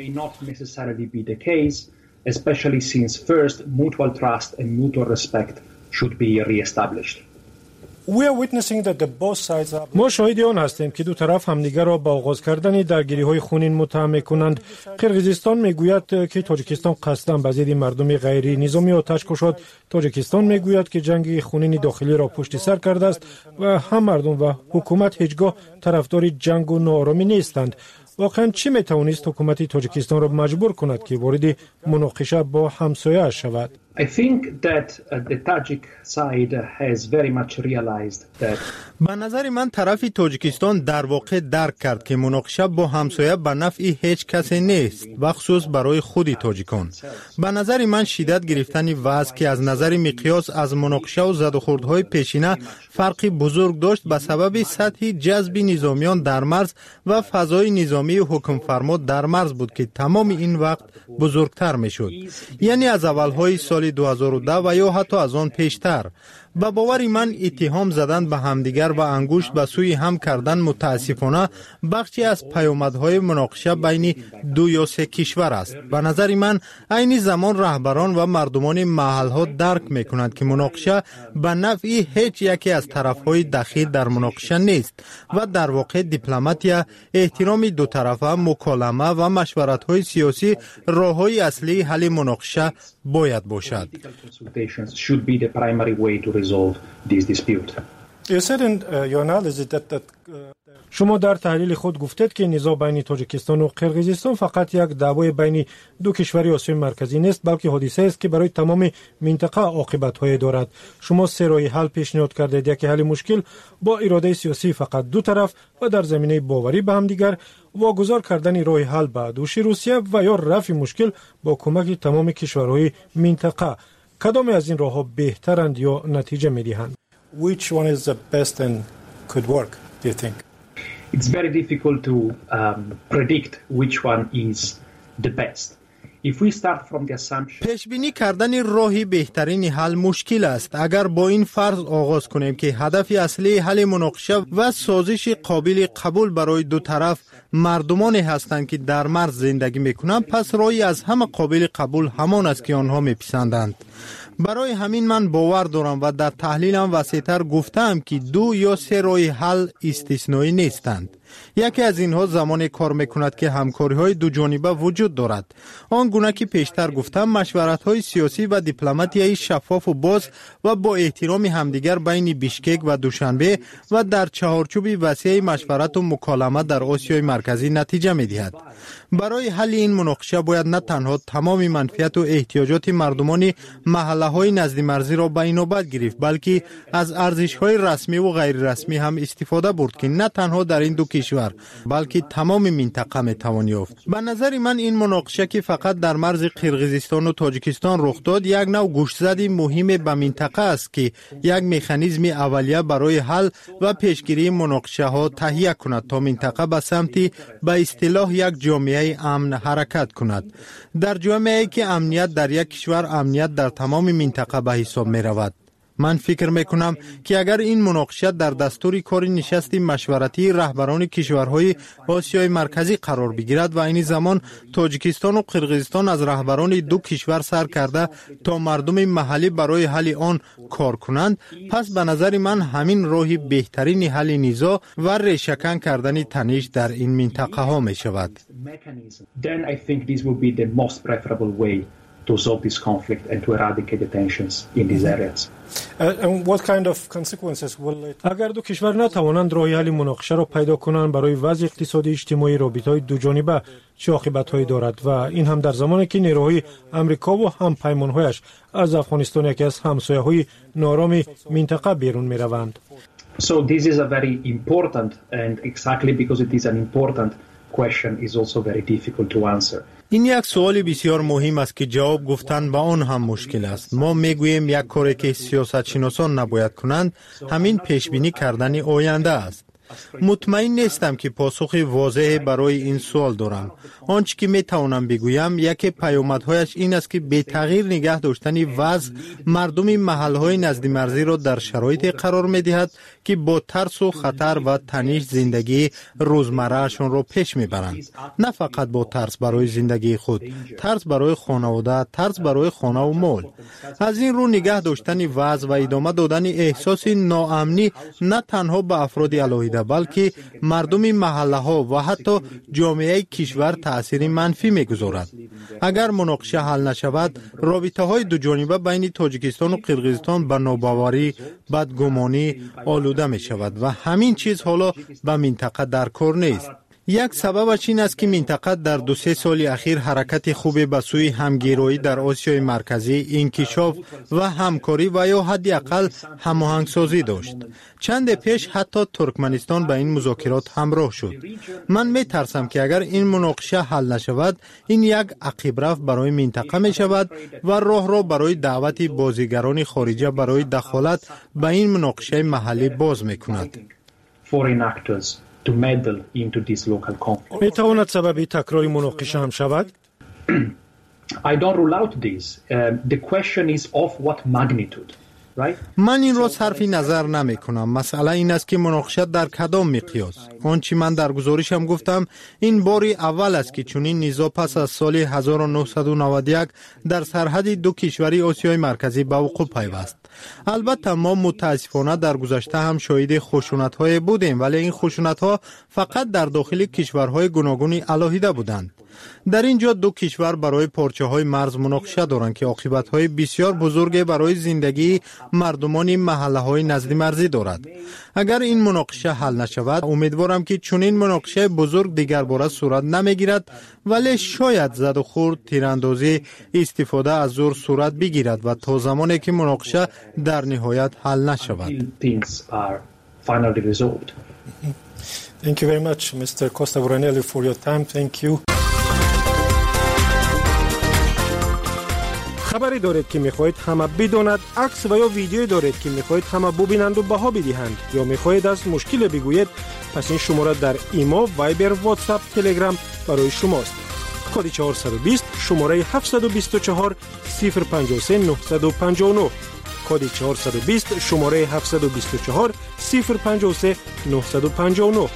Speaker 15: ما شاهد آن هستیم که دو طرف همدیگر را با آغاز کردن درگیری‌های خونین متهم می‌کنند. قرقیزستان میگوید که تاجیکستان قصداً به ضد مردم غیر نظامی آتش کشید. تاجیکستان میگوید که جنگ خونین داخلی را پشت سر کرده است و هم مردم و حکومت هیچگاه طرفدار جنگ و ناآرامی نیستند. واقعاً چی میتوانست حکومت تاجیکستان را مجبور کند که وارد مناقشه با همسایه شود؟
Speaker 2: I think that uh, the Tajik side has very much realized that
Speaker 3: به نظر من طرف تاجیکستان در واقع درک کرد که مناقشه با همسایه به نفع هیچ کسی نیست، بخصوص برای خود تاجیکان. به نظر من شدت گرفتن وضع که از نظر مقیاس از مناقشه و زدوخوردهای پیشینه فرقی بزرگ داشت به سبب سطح جذب نظامیان در مرز و فضای نظامی حکم فرما در مرز بود که تمام این وقت بزرگتر می شد. یعنی از اولهای سال دو هزار و ده و یا حتی از آن پیشتر. به باور من اتهام زدن به همدیگر و انگشت به سوی هم کردن متاسفانه بخشی از پیامدهای مناقشه بین دو یا سه کشور است. به نظر من عین زمان رهبران و مردمان محلها درک میکنند که مناقشه به نفع هیچ یکی از طرفهای دخیل در مناقشه نیست و در واقع دیپلماتیا، احترام دو طرفه، مکالمه و مشورت‌های سیاسی راه‌های اصلی حل مناقشه باید باشد.
Speaker 15: شما در تحلیل خود گفتید که نزاع بین تاجیکستان و قرقیزستان فقط یک دعوای بین دو کشور آسیای مرکزی نیست، بلکه حادثه است که برای تمام منطقه عاقبت‌های دارد. شما سه راه حل پیشنهاد کردید: یکی حل مشکل با اراده سیاسی فقط دو طرف و در زمینه باوری به هم دیگر، واگذار کردن راه حل به دوش روسیه و یا رفع مشکل با کمک تمام کشورهای منطقه. کدام از این راه‌ها بهترند یا نتیجه می‌دهند؟
Speaker 4: Which one is the best and could work?
Speaker 15: do you think?
Speaker 2: It's very difficult to um, predict which one is the best. If we start from the assumption
Speaker 3: پیش بینی کردن راهی بهترین حل مشکل است. اگر با این فرض آغاز کنیم که هدف اصلی حل مناقشه و سازش قابل قبول برای دو طرف مردمانی هستند که در مرز زندگی میکنند، پس راهی از همه قابل قبول همان است که آنها میپسندند. برای همین من باور دارم و در تحلیلم وسیع‌تر گفتم که دو یا سه راه حل استثنایی نیستند. یکی از اینها زمان کار میکند که همکاری های دو جانبه وجود دارد. آن گونه که پیشتر گفتم، مشورت های سیاسی و دیپلماتیایی شفاف و باز و با احترام همدیگر بین بیشکک و دوشنبه و در چهارچوب وسیع مشورت و مکالمه در آسیای مرکزی نتیجه میدهد. برای حل این مناقشه باید نه تنها تمام منفعت و احتیاجات مردمان محله های نزد مرزی را به نوبت گرفت، بلکه از ارزش های رسمی و غیر رسمی هم استفاده برد که نه تنها در این دو کشور بلکه تمام منطقه میتوان یافت. به نظر من این مناقشه که فقط در مرز قرقیزستان و تاجیکستان رخ داد، یک نوع گوشزدی مهم به منطقه است که یک مکانیزم اولیه برای حل و پیشگیری مناقشه ها تهیه کند تا منطقه به سمت به اصطلاح یک جامعه امن حرکت کند. در جامعه‌ای که امنیت در یک کشور، امنیت در تمام منطقه به حساب می رود. من فکر میکنم که اگر این مناقشه در دستور کار نشست مشورتی رهبران کشورهای آسیای مرکزی قرار بگیرد و این زمان تاجیکستان و قرقیزستان از رهبران دو کشور سر کرده تا مردم محلی برای حل آن کار کنند، پس به نظر من همین راه بهترین حل نزاع و ریشه‌کن کردن تنش در این منطقه ها می شود.
Speaker 2: then I think this would be the most preferable way to solve this conflict and to eradicate the tensions in these areas.
Speaker 15: Uh, and what kind of consequences will it... اگر دو کشور نتوانند راه حل مناقشه را پیدا کنند، برای وضع اقتصادی اجتماعی رابطه‌های دو جانبه چه عاقبت‌هایی دارد و این هم در زمانی که نیروهای آمریکا و هم پیمان‌هایش از افغانستان، یکی از همسایه‌های نارام منطقه، بیرون می‌روند.
Speaker 2: So this is a very important, and exactly because it is an important question is also very difficult to answer.
Speaker 3: این یک سوال بسیار مهم است که جواب گفتن به آن هم مشکل است. ما میگوییم یک کاری که سیاستشناسان نباید کنند همین پیش بینی کردن آینده است. مطمئن نیستم که پاسخ واضح برای این سوال دارم. آنچه که می توانم بگویم یکی پیامدهایش این است که به تغییر نگه داشتن وضع مردم محلهای نزد مرزی را در شرایطی قرار می دهد که با ترس و خطر و تنش زندگی روزمرهشان را پیش می برند. نه فقط با ترس برای زندگی خود، ترس برای خانواده، ترس برای خانه و مال. از این رو نگه داشتن وضع و ادامه دادن احساس ناامنی نه تنها به افراد علاهیده بلکه مردم محله ها و حتی جامعه کشور تأثیر منفی میگذارد. اگر مناقشه حل نشود، رابطه های دو جانبه بین تاجیکستان و قرقیزستان به ناباوری، بدگمانی آلوده می شود و همین چیز حالا به منطقه در کار نیست. یک سببش این است که منطقه در دو سه سال اخیر حرکت خوبی به سوی همگرایی در آسیای مرکزی، انکشاف و همکاری و یا حداقل هماهنگسازی داشت. چند پیش حتی ترکمنستان به این مذاکرات همراه شد. من می ترسم که اگر این مناقشه حل نشود، این یک عقب رفت برای منطقه می شود و راه را برای دعوت بازیگران خارجی برای دخالت به این مناقشه محلی باز می کند.
Speaker 2: to meddle into this local conflict.
Speaker 15: می تواند سبب تکرار مناقشه هم شود؟
Speaker 2: I don't rule out this. Uh, the question is of what magnitude.
Speaker 3: من این را صرف نظر نمی کنم. مسئله این است که مناقشه در کدام مقیاس. آنچه من در گزارشم گفتم این باری اول است که چنین نزاع پس از سال هزار و نهصد و نود و یک در سرحد دو کشوری آسیای مرکزی به وقوع پیوست. البته ما متاسفانه در گذشته هم شاهد خشونت‌های بودیم، ولی این خشونت‌ها فقط در داخل کشورهای گوناگون علاهیده بودند. در اینجا دو کشور برای پارچه‌های مرز مناقشه دارند که عاقبت‌های بسیار بزرگ برای زندگی مردمان محله‌های نزد مرزی دارد. اگر این مناقشه حل نشود، امیدوارم که چنین مناقشه بزرگ دیگر بار صورت نمیگیرد، ولی شاید زد و خورد، تیراندازی، استفاده از زور صورت بگیرد و تا زمانی که مناقشه در نهایت حل نشود.
Speaker 15: Thank you very much, Mister Costa Voranelli, for your time. Thank you. خبری دارید که میخواهید همه بداند، عکس و یا ویدیویی دارید که میخواهید همه ببینند و بها بدهند یا میخواهید از مشکل بگویید، پس این شماره در ایما، وایبر، واتساپ، تلگرام برای شماست. کد چهارصد و بیست شماره هفتصد و بیست و چهار صفر پنجاه و سه نهصد و پنجاه و نه. کد چهارصد و بیست شماره هفتصد و بیست و چهار صفر پنجاه و سه نهصد و پنجاه و نه.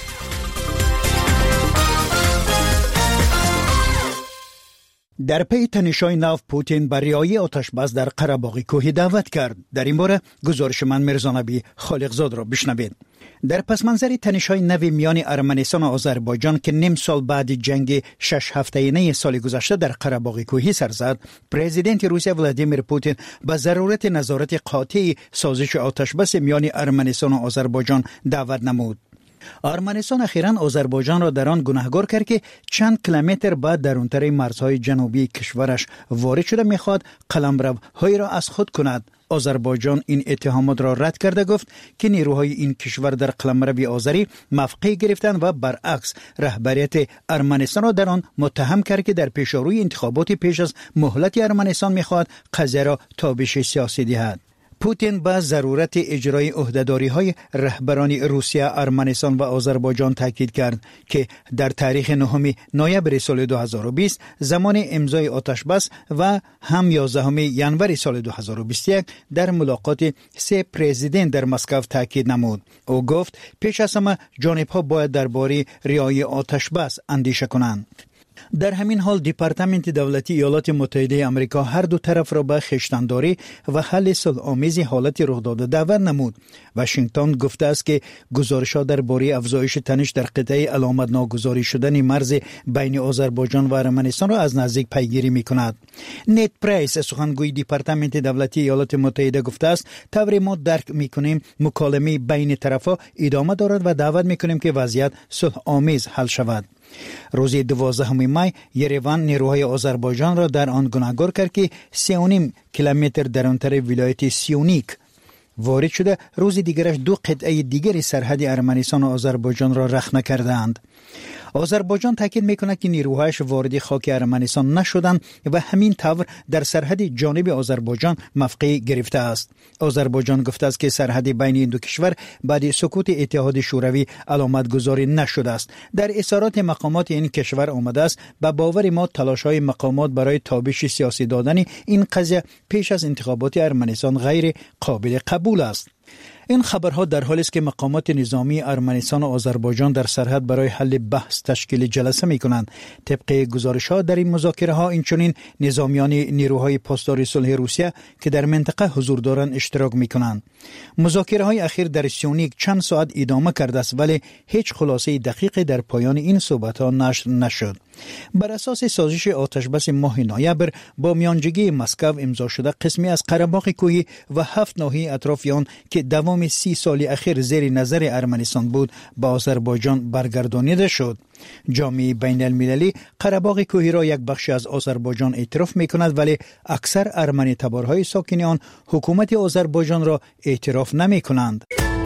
Speaker 19: در پی تنش‌های نو پوتین بر رعایت آتش‌بس در قره‌باغ کوهی دعوت کرد. در این باره گزارش من میرزا نبی خالقزاد را بشنوید. در پس منظر تنش‌های نو میان ارمنستان و آذربایجان که نیم سال بعد جنگ شش هفته‌ای سال گذشته در قره‌باغ کوهی سر زد، پرزیدنت روسیه ولادیمیر پوتین به ضرورت نظارت قاطع سازش آتش‌بس میان ارمنستان و آذربایجان دعوت نمود. ارمنستان اخیراً آذربایجان را در آن گناهکار کرد که چند کیلومتر بعد درونتر مرزهای جنوبی کشورش وارد شده میخواد قلمروهای را از خود کند. آذربایجان این اتهامات را رد کرده گفت که نیروهای این کشور در قلمرو آذری موقع گرفتند و برعکس رهبریت ارمنستان را در آن متهم کرد که در پیشروی انتخابات پیش از مهلت ارمنستان میخواد قضیه را تابش سیاسی دهد. پوتین با ضرورت اجرای عهده‌داری‌های رهبران روسیه، ارمنستان و آذربایجان تاکید کرد که در تاریخ نهم نوامبر سال دو هزار و بیست زمان امضای آتش‌بس و هم یازدهم ژانویه سال دو هزار و بیست و یک در ملاقات سه پرزیدنت در مسکو تاکید نمود. او گفت پیش از همه جانب‌ها باید درباره رعایت آتش‌بس اندیشه کنند. در همین حال دپارتمنت دولتی ایالات متحده آمریکا هر دو طرف را به خویشتن‌داری و حل صلح‌آمیز حالت رخ داده دعوت نمود. واشنگتن گفته است که گزارش‌ها درباره افزایش تنش در قطعه علامت ناگزاری شدن مرز بین آذربایجان و ارمنستان را از نزدیک پیگیری می‌کند. نت پرایس سخنگوی دپارتمنت دولتی ایالات متحده گفته است طوری ما درک می‌کنیم مکالمه بین طرف‌ها ادامه دارد و دعوت می‌کنیم که وضعیت صلح‌آمیز حل شود. روز دوازدهم می یریوان نیروهای آذربایجان را در آن گناهکار کرد که سه و نیم کیلومتر درونتر ولایت سیونیک وارد شده. روز دیگرش دو قطعه دیگری سرحد ارمنستان و آذربایجان را رخنه کردند. آذربایجان تاکید میکند که نیروهایش وارد خاک ارمنستان نشدند و همین طور در سرحد جانب آذربایجان موقع گرفته است. آذربایجان گفته است که سرحد بین این دو کشور بعد سقوط اتحاد شوروی علامت گذاری نشده است. در اظهارات مقامات این کشور آمده است به باور ما تلاش‌های مقامات برای تابش سیاسی دادن این قضیه پیش از انتخابات ارمنستان غیر قابل قبول است. این خبرها در حالی است که مقامات نظامی ارمنستان و آذربایجان در سرحد برای حل بحث تشکیل جلسه می‌کنند. طبق گزارش‌ها در این مذاکره‌ها اینچنین نظامیان نیروهای پاسدار صلح روسیه که در منطقه حضور دارند اشتراک می‌کنند. مذاکره‌های اخیر در سیونیک چند ساعت ادامه کرده است ولی هیچ خلاصه دقیق در پایان این صحبت‌ها نشر نشد. بر اساس سازش آتشبس ماه نوامبر با میانجیگی مسکو امضا شده قسمی از قره‌باغ کوهی و هفت ناحیه اطراف آن که دوام سی سال اخیر زیر نظر ارمنستان بود به آذربایجان برگردانیده شد. جامعه بین المللی قره‌باغ کوهی را یک بخش از آذربایجان اعتراف می‌کند ولی اکثر ارمنی تبارهای ساکن آن حکومت آذربایجان را اعتراف نمی‌کنند.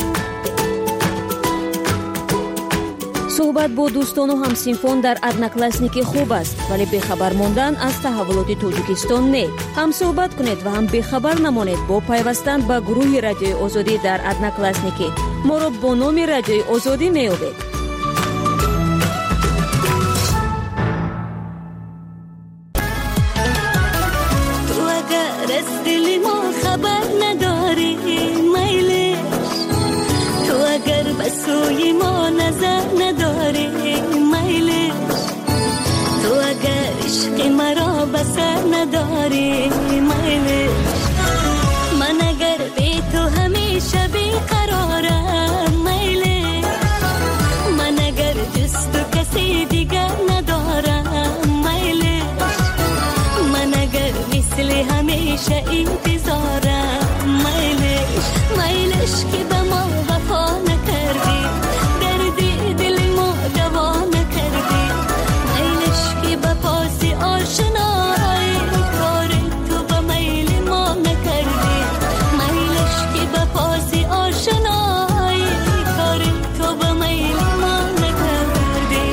Speaker 1: صحبت با دوستان و همسینفون در ادناکلاسنیکی خوب است ولی بخبر ماندن از تحولات توجیکستان نه. هم صحبت کنید و هم بخبر نمانید با پیوستن به گروه رادیوی آزادی در ادناکلاسنیکی. ما را با نام رادیوی آزادی میابید.
Speaker 4: تو اگر از دل ما خبر نداری میلش، تو اگر به سوی ما نظر نداری میلش، تو اگر عشق مرا بسر نداری میلش، من اگر بی تو همیشه بیقرارم میلش، من اگر جست و کسی دیگر ندارم میلش، من اگر مثل همیشه انتظارم میلش، میلش که به ما وفا نکردی، دردی دل ما دوا نکردی، میلش که به پاس آشنایی کار تو به میل ما نکردی، میلش که به پاس آشنایی کار تو به میل ما نکردی.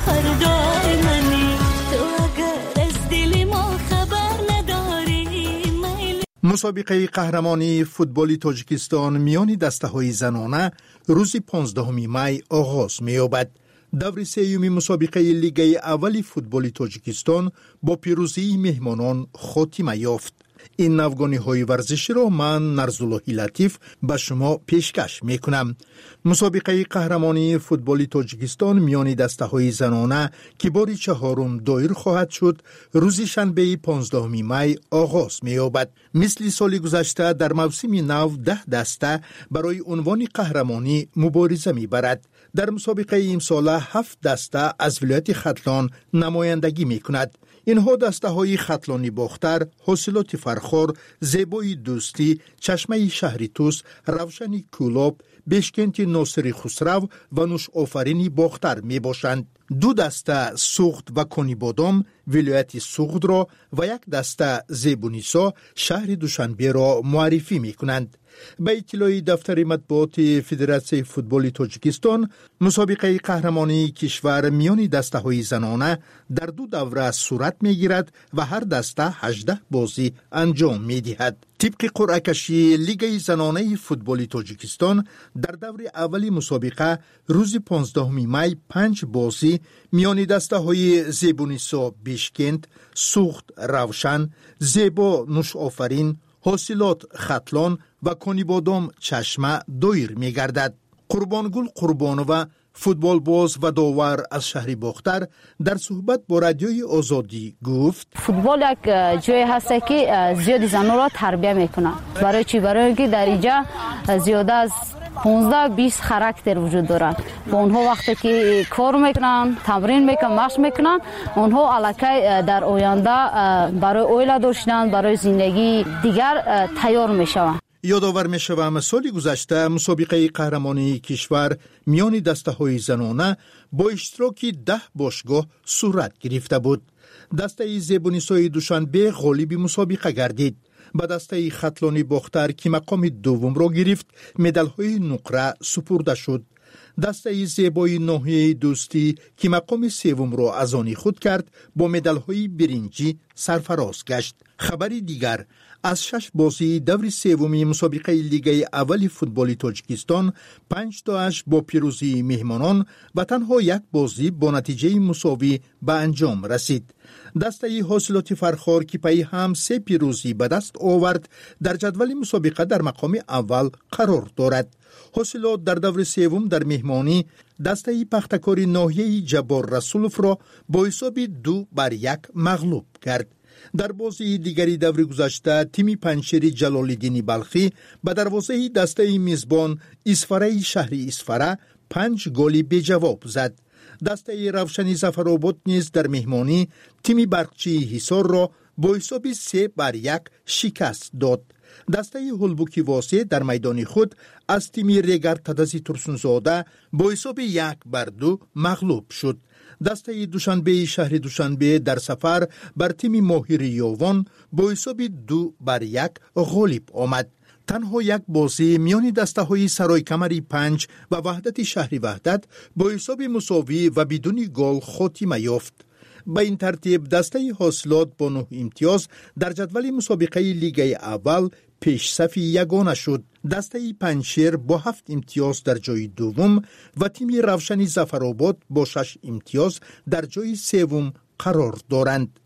Speaker 4: فردای منی تو اگر از دل ما خبر نداری میل.
Speaker 3: مسابقه قهرمانی فوتبال تاجیکستان میان دسته‌های زنانه روز پانزدهم می آغاز می‌یابد. دور سوم مسابقه لیگ اول فوتبال تاجیکستان با پیروزی مهمانان خاتمه یافت. این نوگانی های ورزشی را من نرزاللهی لطیف به شما پیشکش می کنم. مسابقه قهرمانی فوتبال تاجیکستان میان دسته های زنانه که بار چهارم دایر خواهد شد روز شنبه پانزدهم می آغاز می یابد. مثل سال گذشته در موسم نو ده دسته برای عنوان قهرمانی مبارزه می برد. در مسابقه امسال هفت دسته از ولایت ختلان نمایندگی می کند. اینها دسته های ختلانی باختر، حاصلات فرخار، زیبای دوستی، چشمه شهری توس، روشنی کولاب، بشکنت ناصری خسرو و نوش آفرینی باختر می باشند. دو دسته سوخت و کنی بادام ولایت سوخت را و یک دسته زیبونیسا شهر دوشنبه را معرفی می کنند. به اطلاع دفتر مطبوعات فدراسیون فوتبال تاجیکستان، مسابقه قهرمانی کشور میان دسته های زنانه در دو دوره صورت می گیرد و هر دسته هجده بازی انجام می دهد. طبق قرعه کشی لیگ زنانه فوتبال تاجیکستان در دور اول مسابقه روز پانزدهم می پنج بازی میان دسته های زیبونیسا بیشکند، سوخت روشن، زیبا نوش آفرین، حاصلات ختلان و کنی بادام چشمه دایر می گردد. قربانگل قربانوه فوتبال باز و داور از شهر باختر در صحبت با رادیوی آزادی گفت
Speaker 5: فوتبال یک جای هست که زیاد زنان را تربیت میکنه. برای چی؟ برای اینکه در اینجا زیاده از پانزده بیست خاراکتر وجود دارند. با اونها وقتی که کار میکنن، تمرین میکنن، مشق میکنن، اونها الکی در آینده برای اویلا داشتن، برای زندگی دیگر تیار میشوند.
Speaker 3: یادآور میشوم سال گذشته مسابقه قهرمانی کشور میان دسته های زنانه با اشتراک ده باشگاه صورت گرفته بود. دسته زیبونیسای دوشنبه غالب مسابقه گردید. به دسته ختلانی باختر که مقام دوم را گرفت مدال های نقره سپرده شد. دسته زیبای ناحیه دوستی که مقام سوم را از آن خود کرد با مدال های برنجی سرفراز گشت. خبری دیگر، از شش بازی دور سوم مسابقه لیگ اول فوتبال تاجیکستان پنج تا اش با پیروزی مهمانان و تنها یک بازی با نتیجه مساوی به انجام رسید. دسته حاصلات فرخار که پی هم سه پیروزی به دست آورد در جدول مسابقه در مقام اول قرار دارد. حاصلات در دور سوم در مهمانی دسته پختکاری ناحیه جبار رسولف را با حساب دو بر یک مغلوب کرد. در بازی دیگری دور گذشته تیم پنجشیر جلال‌الدین بلخی به دروازه دسته میزبان اسفره شهری اسفره پنج گلی به جواب زد. دسته روشنی ظفرآباد نیز در مهمانی تیم برقچی حصار را با حساب سه بر یک شکست داد. دسته هلبوکی واسه در میدان خود از تیم ریگر تدزی ترسونزاده با حساب یک بر دو مغلوب شد. دسته دوشنبه شهر دوشنبه در سفر بر تیم ماهر یاوان با حساب دو بر یک غالب آمد. تنها یک بازی میان دسته های سرای کمری پنج و وحدت شهری وحدت با حساب مساوی و بدون گل خاتمه یافت. به این ترتیب دسته حاصلات با نه امتیاز در جدول مسابقه لیگ اول پیش صف یگانه شد. دسته پنجشیر با هفت امتیاز در جای دوم و تیم روشنی ظفرآباد با شش امتیاز در جای سوم قرار دارند.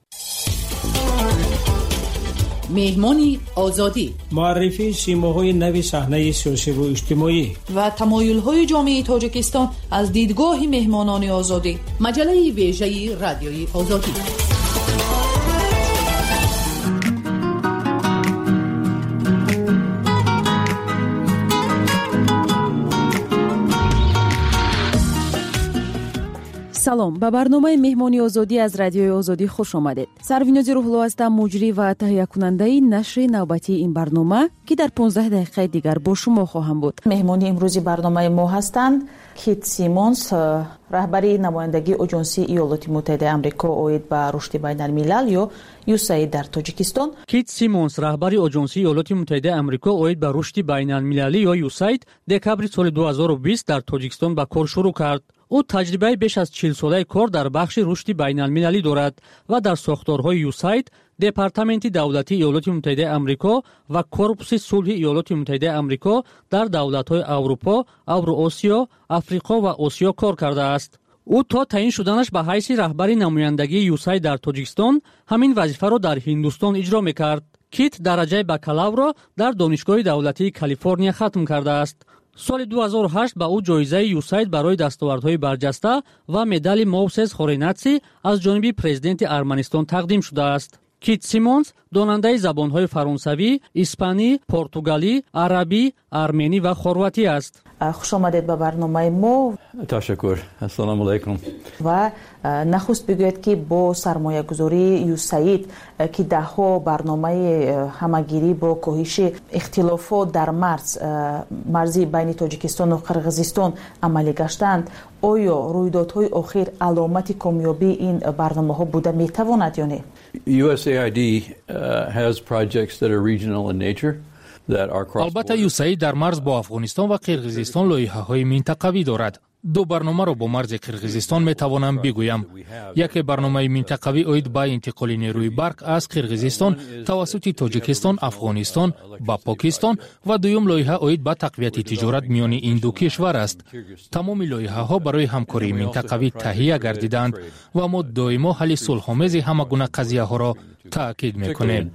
Speaker 7: مهمانی آزادی،
Speaker 23: معرفی سیماهای نوی صحنه سیاسی و اجتماعی
Speaker 7: و تمایل‌های جامعه تاجیکستان از دیدگاه مهمانان آزادی. مجله ویژه رادیوی آزادی.
Speaker 8: салом, ба барномаи меҳмони озодӣ аз радиои озодӣ хуш омадед. Сарвинози Рӯҳулло ҳастам, муҷрӣ ва таҳиякунандаи нашри навбатии ин барнома ки дар понздаҳ дақиқаи дигар бо шумо хоҳам буд.
Speaker 10: меҳмони имрӯзи барномаи мо ҳастанд Кит Симонс, раҳбари намояндагии Оҷонсии Иёлоти Муттаҳидаи Амрико оид ба рушди байналмилал ё ю эс эй дар Тоҷикистон.
Speaker 25: Кит Симонс, раҳбари Оҷонсии Иёлоти Муттаҳидаи Амрико оид ба рушди байналмилалӣ ё ю эс эй декабри соли ду ҳазору бист дар Тоҷикистон ба кор шурӯъ кард. او تجربه بیش از چهل ساله کار در بخش رشد بین‌المللی دارد و در ساختارهای یوساید، دپارتمنت دولتی ایالات متحده آمریکا و کورپوس صلح ایالات متحده آمریکا در دولت‌های اروپا، اوراسیا، آفریقا و آسیا کار کرده است. او تا تعیین شدنش به حیث رهبر نمایندگی یوساید در تاجیکستان همین وظیفه را در هندوستان اجرا می‌کرد. کیت درجه بکالور را در دانشگاه دولتی کالیفرنیا ختم کرده است. سال دو هزار و هشت به او جایزه یوساید برای دستاوردهای برجسته و مدال موسس خوریناتسی از جانب پرزیدنت ارمنستان تقدیم شده است. کیت سیمونز داننده زبانهای فرانسوی، اسپانی، پرتغالی، عربی، ارمنی و خرواتی است.
Speaker 10: خوش آمدید به برنامه ما.
Speaker 9: تشکر. السلام علیکم.
Speaker 10: و نخست بگوید که با سرمایه گذاری یوساید که ده ها برنامه همگیری با کاهش اختلافات در مرز مرزی بین تاجیکستان و قرقیزستان عملی گشتند، آیا رویدادهای اخیر علامت کامیابی این برنامه ها بوده می تواند یا نه؟
Speaker 9: یو اس ای آی دی uh, has projects that are regional in nature.
Speaker 12: البته یوساید در مرز با افغانستان و قرقیزستان لایحه‌های منطقوی دارد. دو برنامه را با مرز قرقیزستان می توانم بگویم. یک برنامه منطقوی اید با انتقال نیروی برق از قرقیزستان توسط تاجیکستان، افغانستان با پاکستان و دوم لایحه اید با تقویت تجارت میان این دو کشور است. تمام لایحه ها برای همکاری منطقوی تهیه گردیدند و ما دائما حل صلح‌آمیز همگونه قضیه ها را تاکید میکنیم.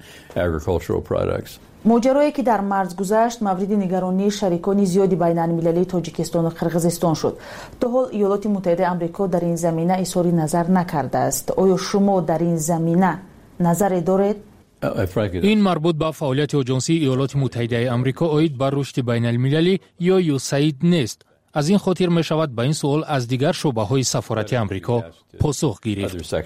Speaker 10: ماجرایی که در مرز گذشت مورد نگرانی شریکان زیادی بین المللی تاجیکستان و قرقیزستان شد. تا حال ایالات متحده آمریکا در این زمینه اظهار نظر نکرده است. آیا شما در این زمینه نظری دارید؟
Speaker 12: این مربوط به فعالیت آژانس ایالات متحده آمریکا اید بر رشد بین المللی یا یوساید نیست. از این خاطر می شود به این سوال از دیگر شعبه های سفارت آمریکا پاسخ گرفت.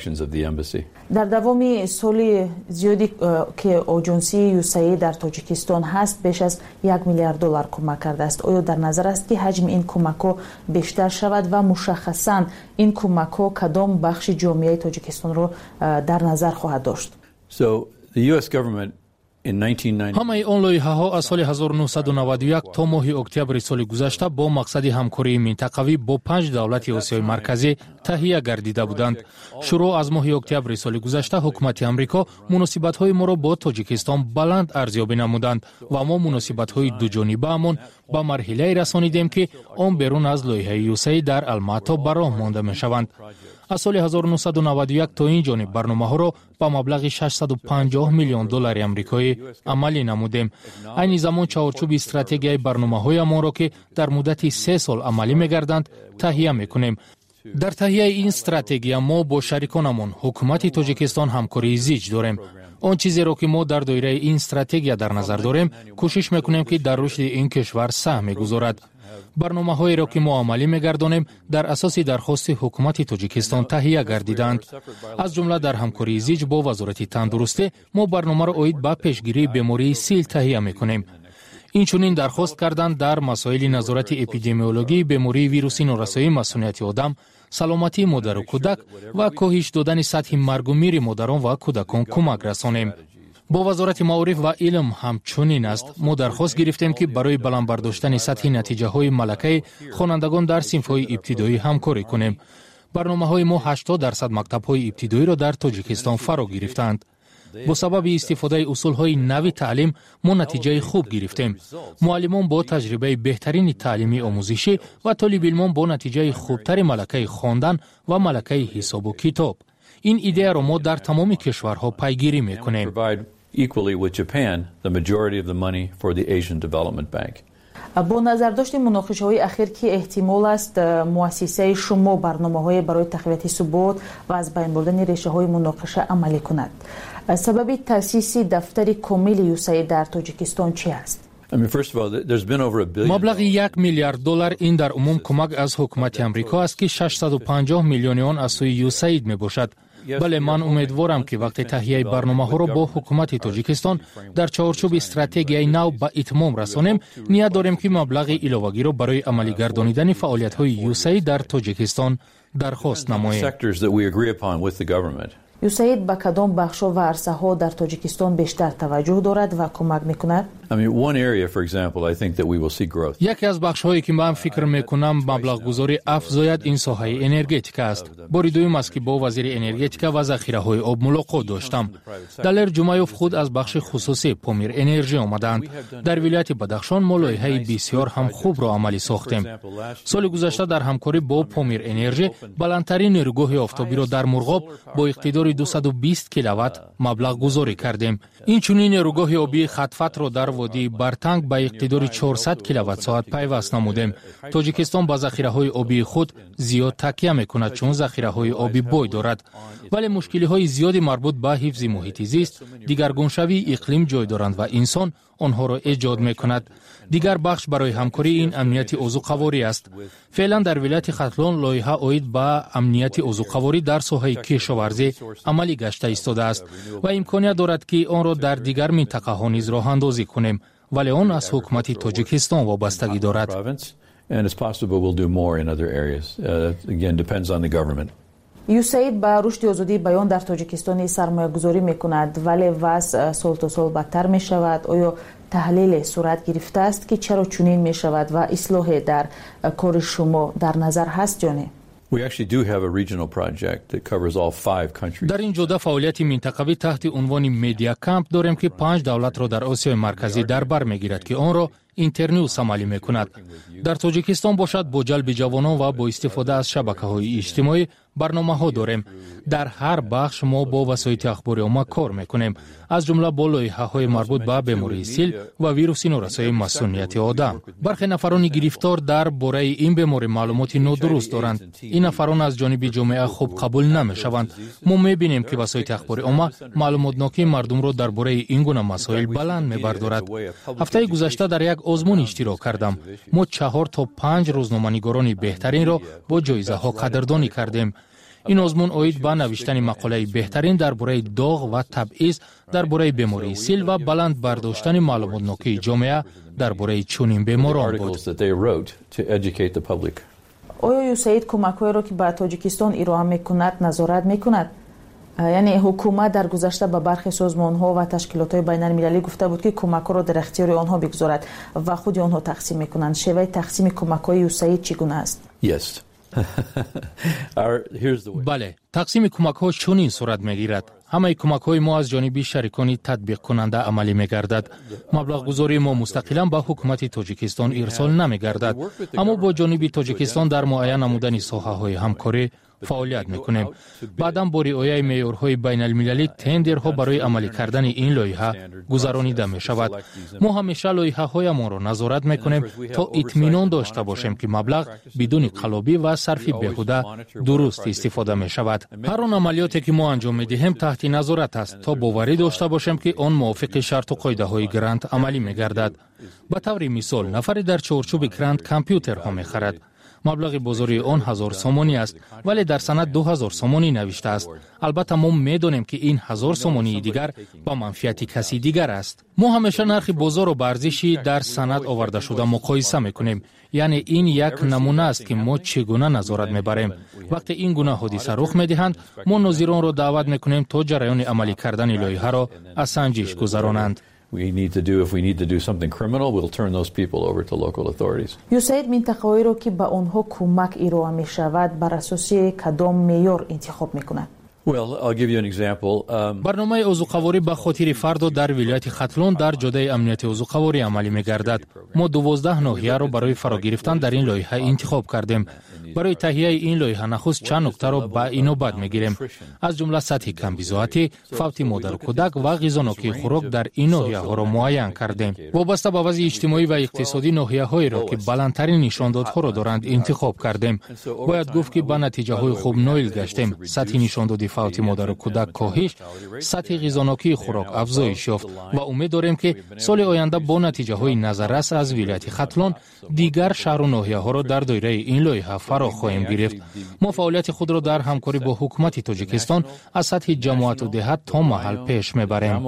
Speaker 10: در دوام سال زیادی که آژانسی یوساید در تاجیکستان هست بیش از یک میلیارد دلار کمک کرده است. آیا در نظر است که حجم این کمک ها بیشتر شود و مشخصاً این کمک ها کدام بخش جامعه تاجیکستان را در نظر خواهد داشت؟
Speaker 9: So the U S government
Speaker 12: همه آن لایحه ها از سال هزار و نهصد و نود و یک تا ماه اکتبر سال گذشته با مقصد همکاری منطقوی با پنج دولت آسیای مرکزی تهیه گردیده بودند. شروع از ماه اکتبر سال گذشته حکومت آمریکا مناسبت های ما را با تاجیکستان بلند ارزیابی نمودند و ما مناسبت های دو جانبه امان با مرحله رسانیدیم که آن بیرون از لایحه یوساید در الماتا به راه مانده می شوند. از سال هزار و نهصد و نود و یک تا این جانب برنامه ها را با مبلغ ششصد و پنجاه میلیون دلار آمریکایی عملی نمودیم. این زمان چارچوب استراتژی برنامه های ما را که در مدت سه سال عملی می‌گردند تهیه می‌کنیم. در تهیه این استراتژی ما با شریکانمان حکومت تاجیکستان همکاری زیج داریم. آن چیزی را که ما در دایره این استراتژی در نظر داریم کوشش می‌کنیم که در رشد این کشور سهم گذارد. برنامه هایی را که ما عملی می‌گردانیم در اساس درخواست حکومت تاجیکستان تهیه گردیدند. از جمله در همکاری زیج با وزارت تندرستی ما برنامه را اید به پیشگیری بیماری سیل تهیه می‌کنیم. این چنین درخواست کردند در مسائل نظارت اپیدمیولوژی بیماری ویروسی نورسایی مسئولیت آدم، سلامتی مادر و کودک و کاهش دادن سطح مرگ و میر مادران و کودکان کمک رسانیم. با وزارت معارف و علم همچنین است. ما درخواست گرفتیم که برای بلند برداشتن سطح نتیجه های ملکه خوانندگان در صنف های ابتدایی همکاری کنیم. برنامه های ما هشتاد درصد مکتب های ابتدایی را در تاجیکستان فرا گرفتند. با سبب استفاده اصول های نوی تعلیم ما نتیجه خوب گرفتیم. معلمان با تجربه بهترین تعلیمی آموزشی و طالب علمان با نتیجه خوبتر ملکه خواندن و ملکه حساب و کتاب. این ایده را ما در تمام کشورها پیگیری میکنیم.
Speaker 9: Equally with Japan, the majority of the money for the Asian Development Bank.
Speaker 10: با نظر داشت مناقشه های اخیر که احتمال است مؤسسه شما برنامه های برای تقویت ثبات و از بین بردن ریشه های مناقشه عملی کند. سبب تأسیس دفتر کامل یوساید در تاجیکستان چی است؟
Speaker 12: مبلغ یک میلیارد دلار این در عموم کمک از حکومت آمریکا است که ششصد و پنجاه میلیون آن از سوی یوساید می باشد. بله، من امیدوارم که وقتی تهیه برنامه ها را با حکومت تاجیکستان در چارچوب استراتژی نو به اتمام رسانیم، نیت داریم که مبلغ علاوه‌ای را برای عملی گردانیدن فعالیت های یوساید در تاجیکستان درخواست نماییم.
Speaker 10: یوسعید با کدام بخش‌ها و عرصه‌ها در تاجیکستان بیشتر توجه دارد و کمک می‌کند؟
Speaker 9: I mean, one area, for example, I think that we will see growth.
Speaker 12: یکی از بخش‌هایی که من فکر می‌کنم مبلغ گذاری افزاید این ساحه انرژتیک است. باری دوم است که با وزیر انرژتیک و ذخیره‌های آب ملاقات داشتم. در جمعیف خود از بخش خصوصی پامیر انرژی آمدند. در ولایت بدخشان ما لایحه بسیار هم خوب را عملی ساختیم. سال گذشته در همکاری با پامیر انرژی بلندترین نیروگاه آفتابی را در مرغاب با اقتدار دویست و بیست کیلووات مبلغ گذاری کردیم. این چنین نیروگاه آبی خطفت را در وادی برتنگ با اقتدار چهارصد کیلووات ساعت پیوست نمودیم. تاجیکستان با ذخیره‌های آبی خود زیاد تکیه می‌کند چون ذخیره‌های آبی بوی دارد، ولی مشکل‌های زیادی مربوط به حفظ محیط زیست، دیگرگونشوی اقلیم جای دارند و انسان آنها را ایجاد می‌کند. دیگر بخش برای همکاری این امنیت عضوقواری است. فعلا در ولایت ختلان لایحه عاید به امنیت عضوقواری در ساحه کشاورزی عملی گشته ایستاده است و امکانیت دارد که آن را در دیگر منطقه‌ها نیز راه اندازی کنیم، ولی آن از حکومت تاجیکستان وابستگی دارد.
Speaker 10: یوسعید با رشد آزادی بیان در تاجیکستان سرمایه گذاری می کند، ولی وضع سال تا سال بدتر می شود. آیا تحلیل صورت گرفته است که چرا چنین می شود و اصلاح در کار شما در نظر هست یا نه؟
Speaker 12: در این جوده فعالیت منطقوی تحت عنوان میدیا کمپ داریم که پنج دولت را در آسیای مرکزی در بر میگیرد که آن را اینترنیوس عملی میکند. در تاجیکستان باشد با جلب جوانان و با استفاده از شبکه‌های اجتماعی برنامه ها داریم. در هر بخش ما با وسایل اخباری عامه کار میکنیم، از جمله با لایحه‌های مربوط به بیماری سیل و ویروس نورسایی مسئولیت آدم. برخی نفران گرفتار در باره این بیماری معلومات نادرست دارند. این نفران از جانب جامعه خوب قبول نمیشوند. ما میبینیم که وسایل اخباری عامه معلومات ناکی مردم را درباره این گونه مسائل بلند میبردارد. هفته گذشته در یک آزمون اشتراک کردم. ما چهار تا پنج روزنامه‌نگاران بهترین را با جایزه ها قدردانی کردیم. این آزمون عاید به نوشتن مقاله بهترین درباره داغ و تبعیض درباره بیماری سیل و بلند برداشتن معلومات ناکی جامعه درباره چنین بیماران بود.
Speaker 10: آیا یوسعید کمک‌هایی را که به تاجیکستان ارائه می‌کند نظارت می‌کند؟ یعنی حکومت در گذشته به برخی سازمان‌ها و تشکیلات‌های بین‌المللی گفته بود که کمک‌ها را در اختیار آنها بگذارد و خود آنها تقسیم می‌کنند. شیوه تقسیم کمک‌های یوسعید چگونه است؟
Speaker 9: Yes.
Speaker 12: بله، تقسیم کمک‌ها چنین صورت می‌گیرد. همه کمک‌های ما از جانب شریکان تطبیق کننده عملی می‌گردد. مبلغ گذاری ما مستقلاً به حکومت تاجیکستان ارسال نمی‌گردد، اما با جانب تاجیکستان در معین نمودن ساحه‌های همکاری فعالیت میکنیم. بعداً با رعایت معیارهای بین المللی تندرها برای عملی کردن این لایحه گذرانیده می شود. ما همیشه لایحه های ما را نظارت میکنیم تا اطمینان داشته باشیم که مبلغ بدون قلابی و صرف بیهوده درست استفاده می شود. هر آن عملیاتی که ما انجام میدهیم تحت نظارت است تا باوری داشته باشیم که آن موافق شرط و قاعده های گرانت عملی می گردد. به طور مثال نفری در چارچوب گرانت کامپیوترها می خرد. مبلغ بازاری آن هزار سومانی است، ولی در سند دو هزار سومانی نوشته است. البته ما میدانیم که این هزار سومانی دیگر با منفعت کسی دیگر است. ما همیشه نرخ بازار و ارزشی در سند آورده شده مقایسه میکنیم. یعنی این یک نمونه است که ما چگونه نظارت میبریم. وقتی این گونه حادثه رخ میدهند، ما ناظران را دعوت میکنیم تا جریان عملی کردن لایحه را از سنجش گذرانند.
Speaker 9: We need to do if we need to do something criminal, we'll turn those people over to local authorities.
Speaker 10: یوسعید منطقه‌ای را که به آنها کمک ارائه می شود بر اساس کدام معیار انتخاب می‌کند؟
Speaker 9: Well, I'll give you an example. Um,
Speaker 12: برنامه عضوقواری به خاطر فرد در ولایت ختلون در جاده امنیت عضوقواری عملی می‌گردد. ما دوازده ناحیه را برای فرا گرفتن در این لایحه انتخاب کردیم. برای تهیه این لایحه نخست چند نکته را به اینوبت می‌گیریم، از جمله سطح کمبیزاتی، فوت مادر و کودک و غذانوکی خوراک در این ناحیه‌ها را معین کردیم. وابسته به وضع اجتماعی و اقتصادی ناحیه‌هایی را که بلندترین نشاندادها را دارند انتخاب کردیم. باید گفت که به نتیجه‌های خوب نائل گشتیم. سطح نشاندادی فوت مادر و کودک کاهش، سطح غذانوکی خوراک افزایش یافت و امید داریم که سال آینده با نتیجه‌های نظررس از ولایت ختلان دیگر شهر و ناحیه‌ها را در دایره این لایحه فرا خواهیم گرفت. ما فعالیت خود را در همکاری با حکومت تاجیکستان از سطح جماعت و دهات تا محل پیش میبریم.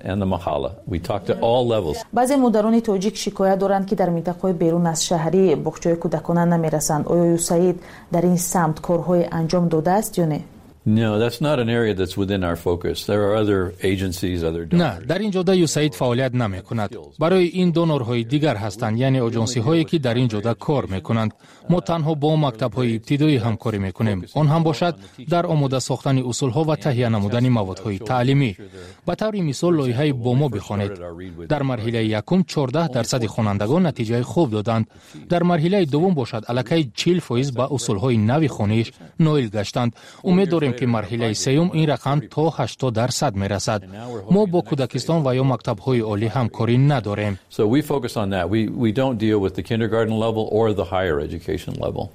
Speaker 10: بعضی مدیران تاجیک شکایت دارند که در منطقه‌های بیرون از شهری بخچه‌های کودکانه نمیرسند. آیا یوسعید در این سمت کارهای انجام داده است یا نه؟
Speaker 9: No, that's not an area that's within our focus. There are other agencies, other donors.
Speaker 12: نه، در این جودا یوساید فعالیت نمی کند. برای این دونورهای دیگر هستند، یعنی اجنسی هایی که در این جودا کار می کنند. ما تنها با مکتب های ابتدایی همکاری می کنیم. آن هم باشد در آماده ساختن اصول ها و تهیه نمودن مواد های تعلیمی. به طور مثال لایحه بومو بخوانید. در مرحله یکم چهارده درصد خوانندگان نتیجه خوب دادند. در مرحله دوم باشد الکی چهل فیصد با اصول های نوی خوانش نائل گشتند. امید داریم که مرحله سوم این رقم تا هشتاد درصد می رسد. ما با کودکستان و یا مکتب های عالی همکاری نداریم.
Speaker 9: So we focus on that. We we don't deal with the kindergarten level or the higher education level.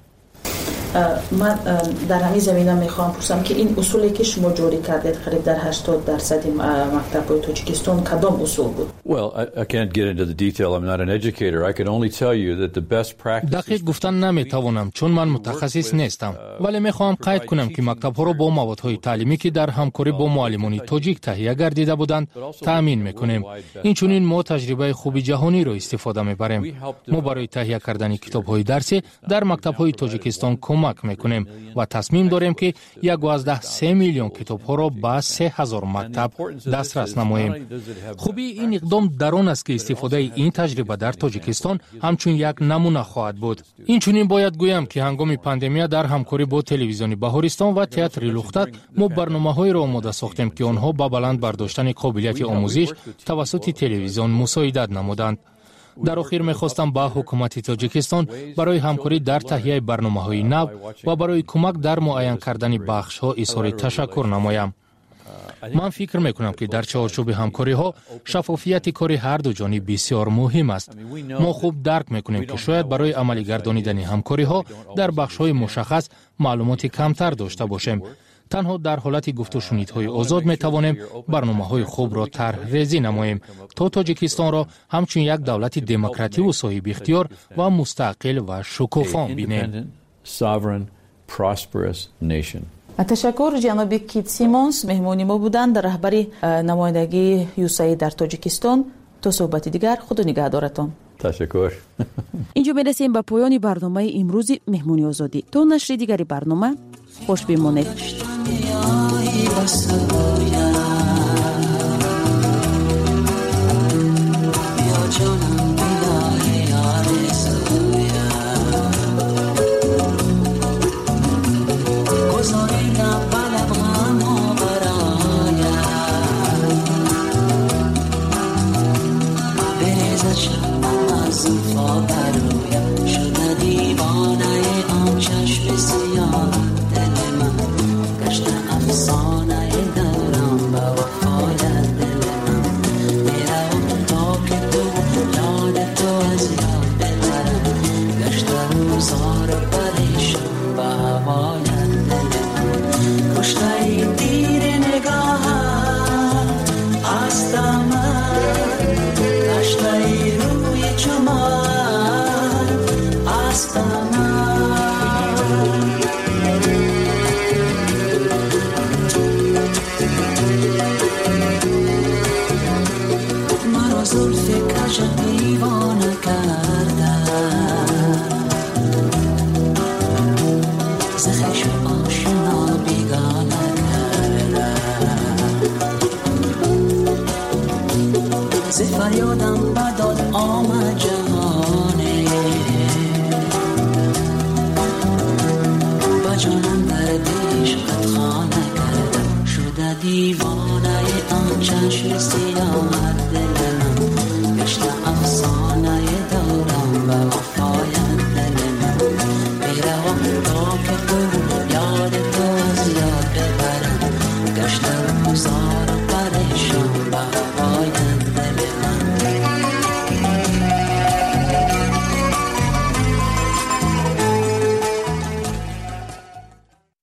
Speaker 10: من در همین زمینه میخوام پرسم که این اصولی که شما جاری کردید قریب در هشتاد درصد مکتب‌های تاجیکستان کدام اصول بود؟
Speaker 9: Well, I, I can't get into the detail. I'm not an educator. I can only tell you that the best practice.
Speaker 12: دقیق گفتن نمیتوانم چون من متخصص نیستم. ولی میخوام قید کنم که مکتب‌ها را با موادهای تعلیمی که در همکاری با معلمان تاجیک تهیه گردیده بودند تأمین میکنیم. این چنین ما تجربه خوبی جهانی را استفاده میبریم. ما برای تهیه کردن کتاب‌های درسی در مکتب‌های تاجیکستان کمک میکنیم و تصمیم داریم که یازده سه میلیون کتاب ها را به سه هزار مکتب دسترس نماییم. خوبی این اقدام در آن است که استفاده این تجربه در تاجیکستان همچون یک نمونه خواهد بود. این چنین باید گویم که هنگام پاندمی در همکاری با تلویزیون بهارستان و تئاتر لختر ما برنامه‌های را آماده ساختیم که آنها با بلند برداشتن قابلیت آموزش توسط تلویزیون مساعدت نمودند. در آخر می‌خواستم با حکومت تاجیکستان برای همکاری در تهیه برنامه‌های نو و برای کمک در معین کردن بخش‌ها اظهار تشکر نمایم. من فکر می‌کنم که در چارچوب همکاری‌ها شفافیت کار هر دو جانب بسیار مهم است. ما خوب درک می‌کنیم که شاید برای عملی گردانیدن همکاری‌ها در بخش‌های مشخص معلومات کمتر داشته باشیم. تنها در حالت گفت و شنیدهای آزاد می توانیم برنامه‌های خوب را طرح ریزی نماییم تا تاجیکستان را همچون یک دولت دموکراتیک و صاحب اختیار و مستقل و شکوفا بینیم.
Speaker 10: تشکر جناب کیت سیمونز مهمانی ما بودند، رهبری نمایندگی یوساید در تاجیکستان. تا صحبت دیگر خدا نگهدارتان.
Speaker 9: تشکر.
Speaker 8: اینجا میرسیم به پایان برنامه امروزی مهمونی آزادی. تا نشر دیگری برنامه خوش بمانید.
Speaker 4: فریادم بداد آمد جهانه با جانم دردش قد خانه کردم شده دیوانه آن چشم سیاه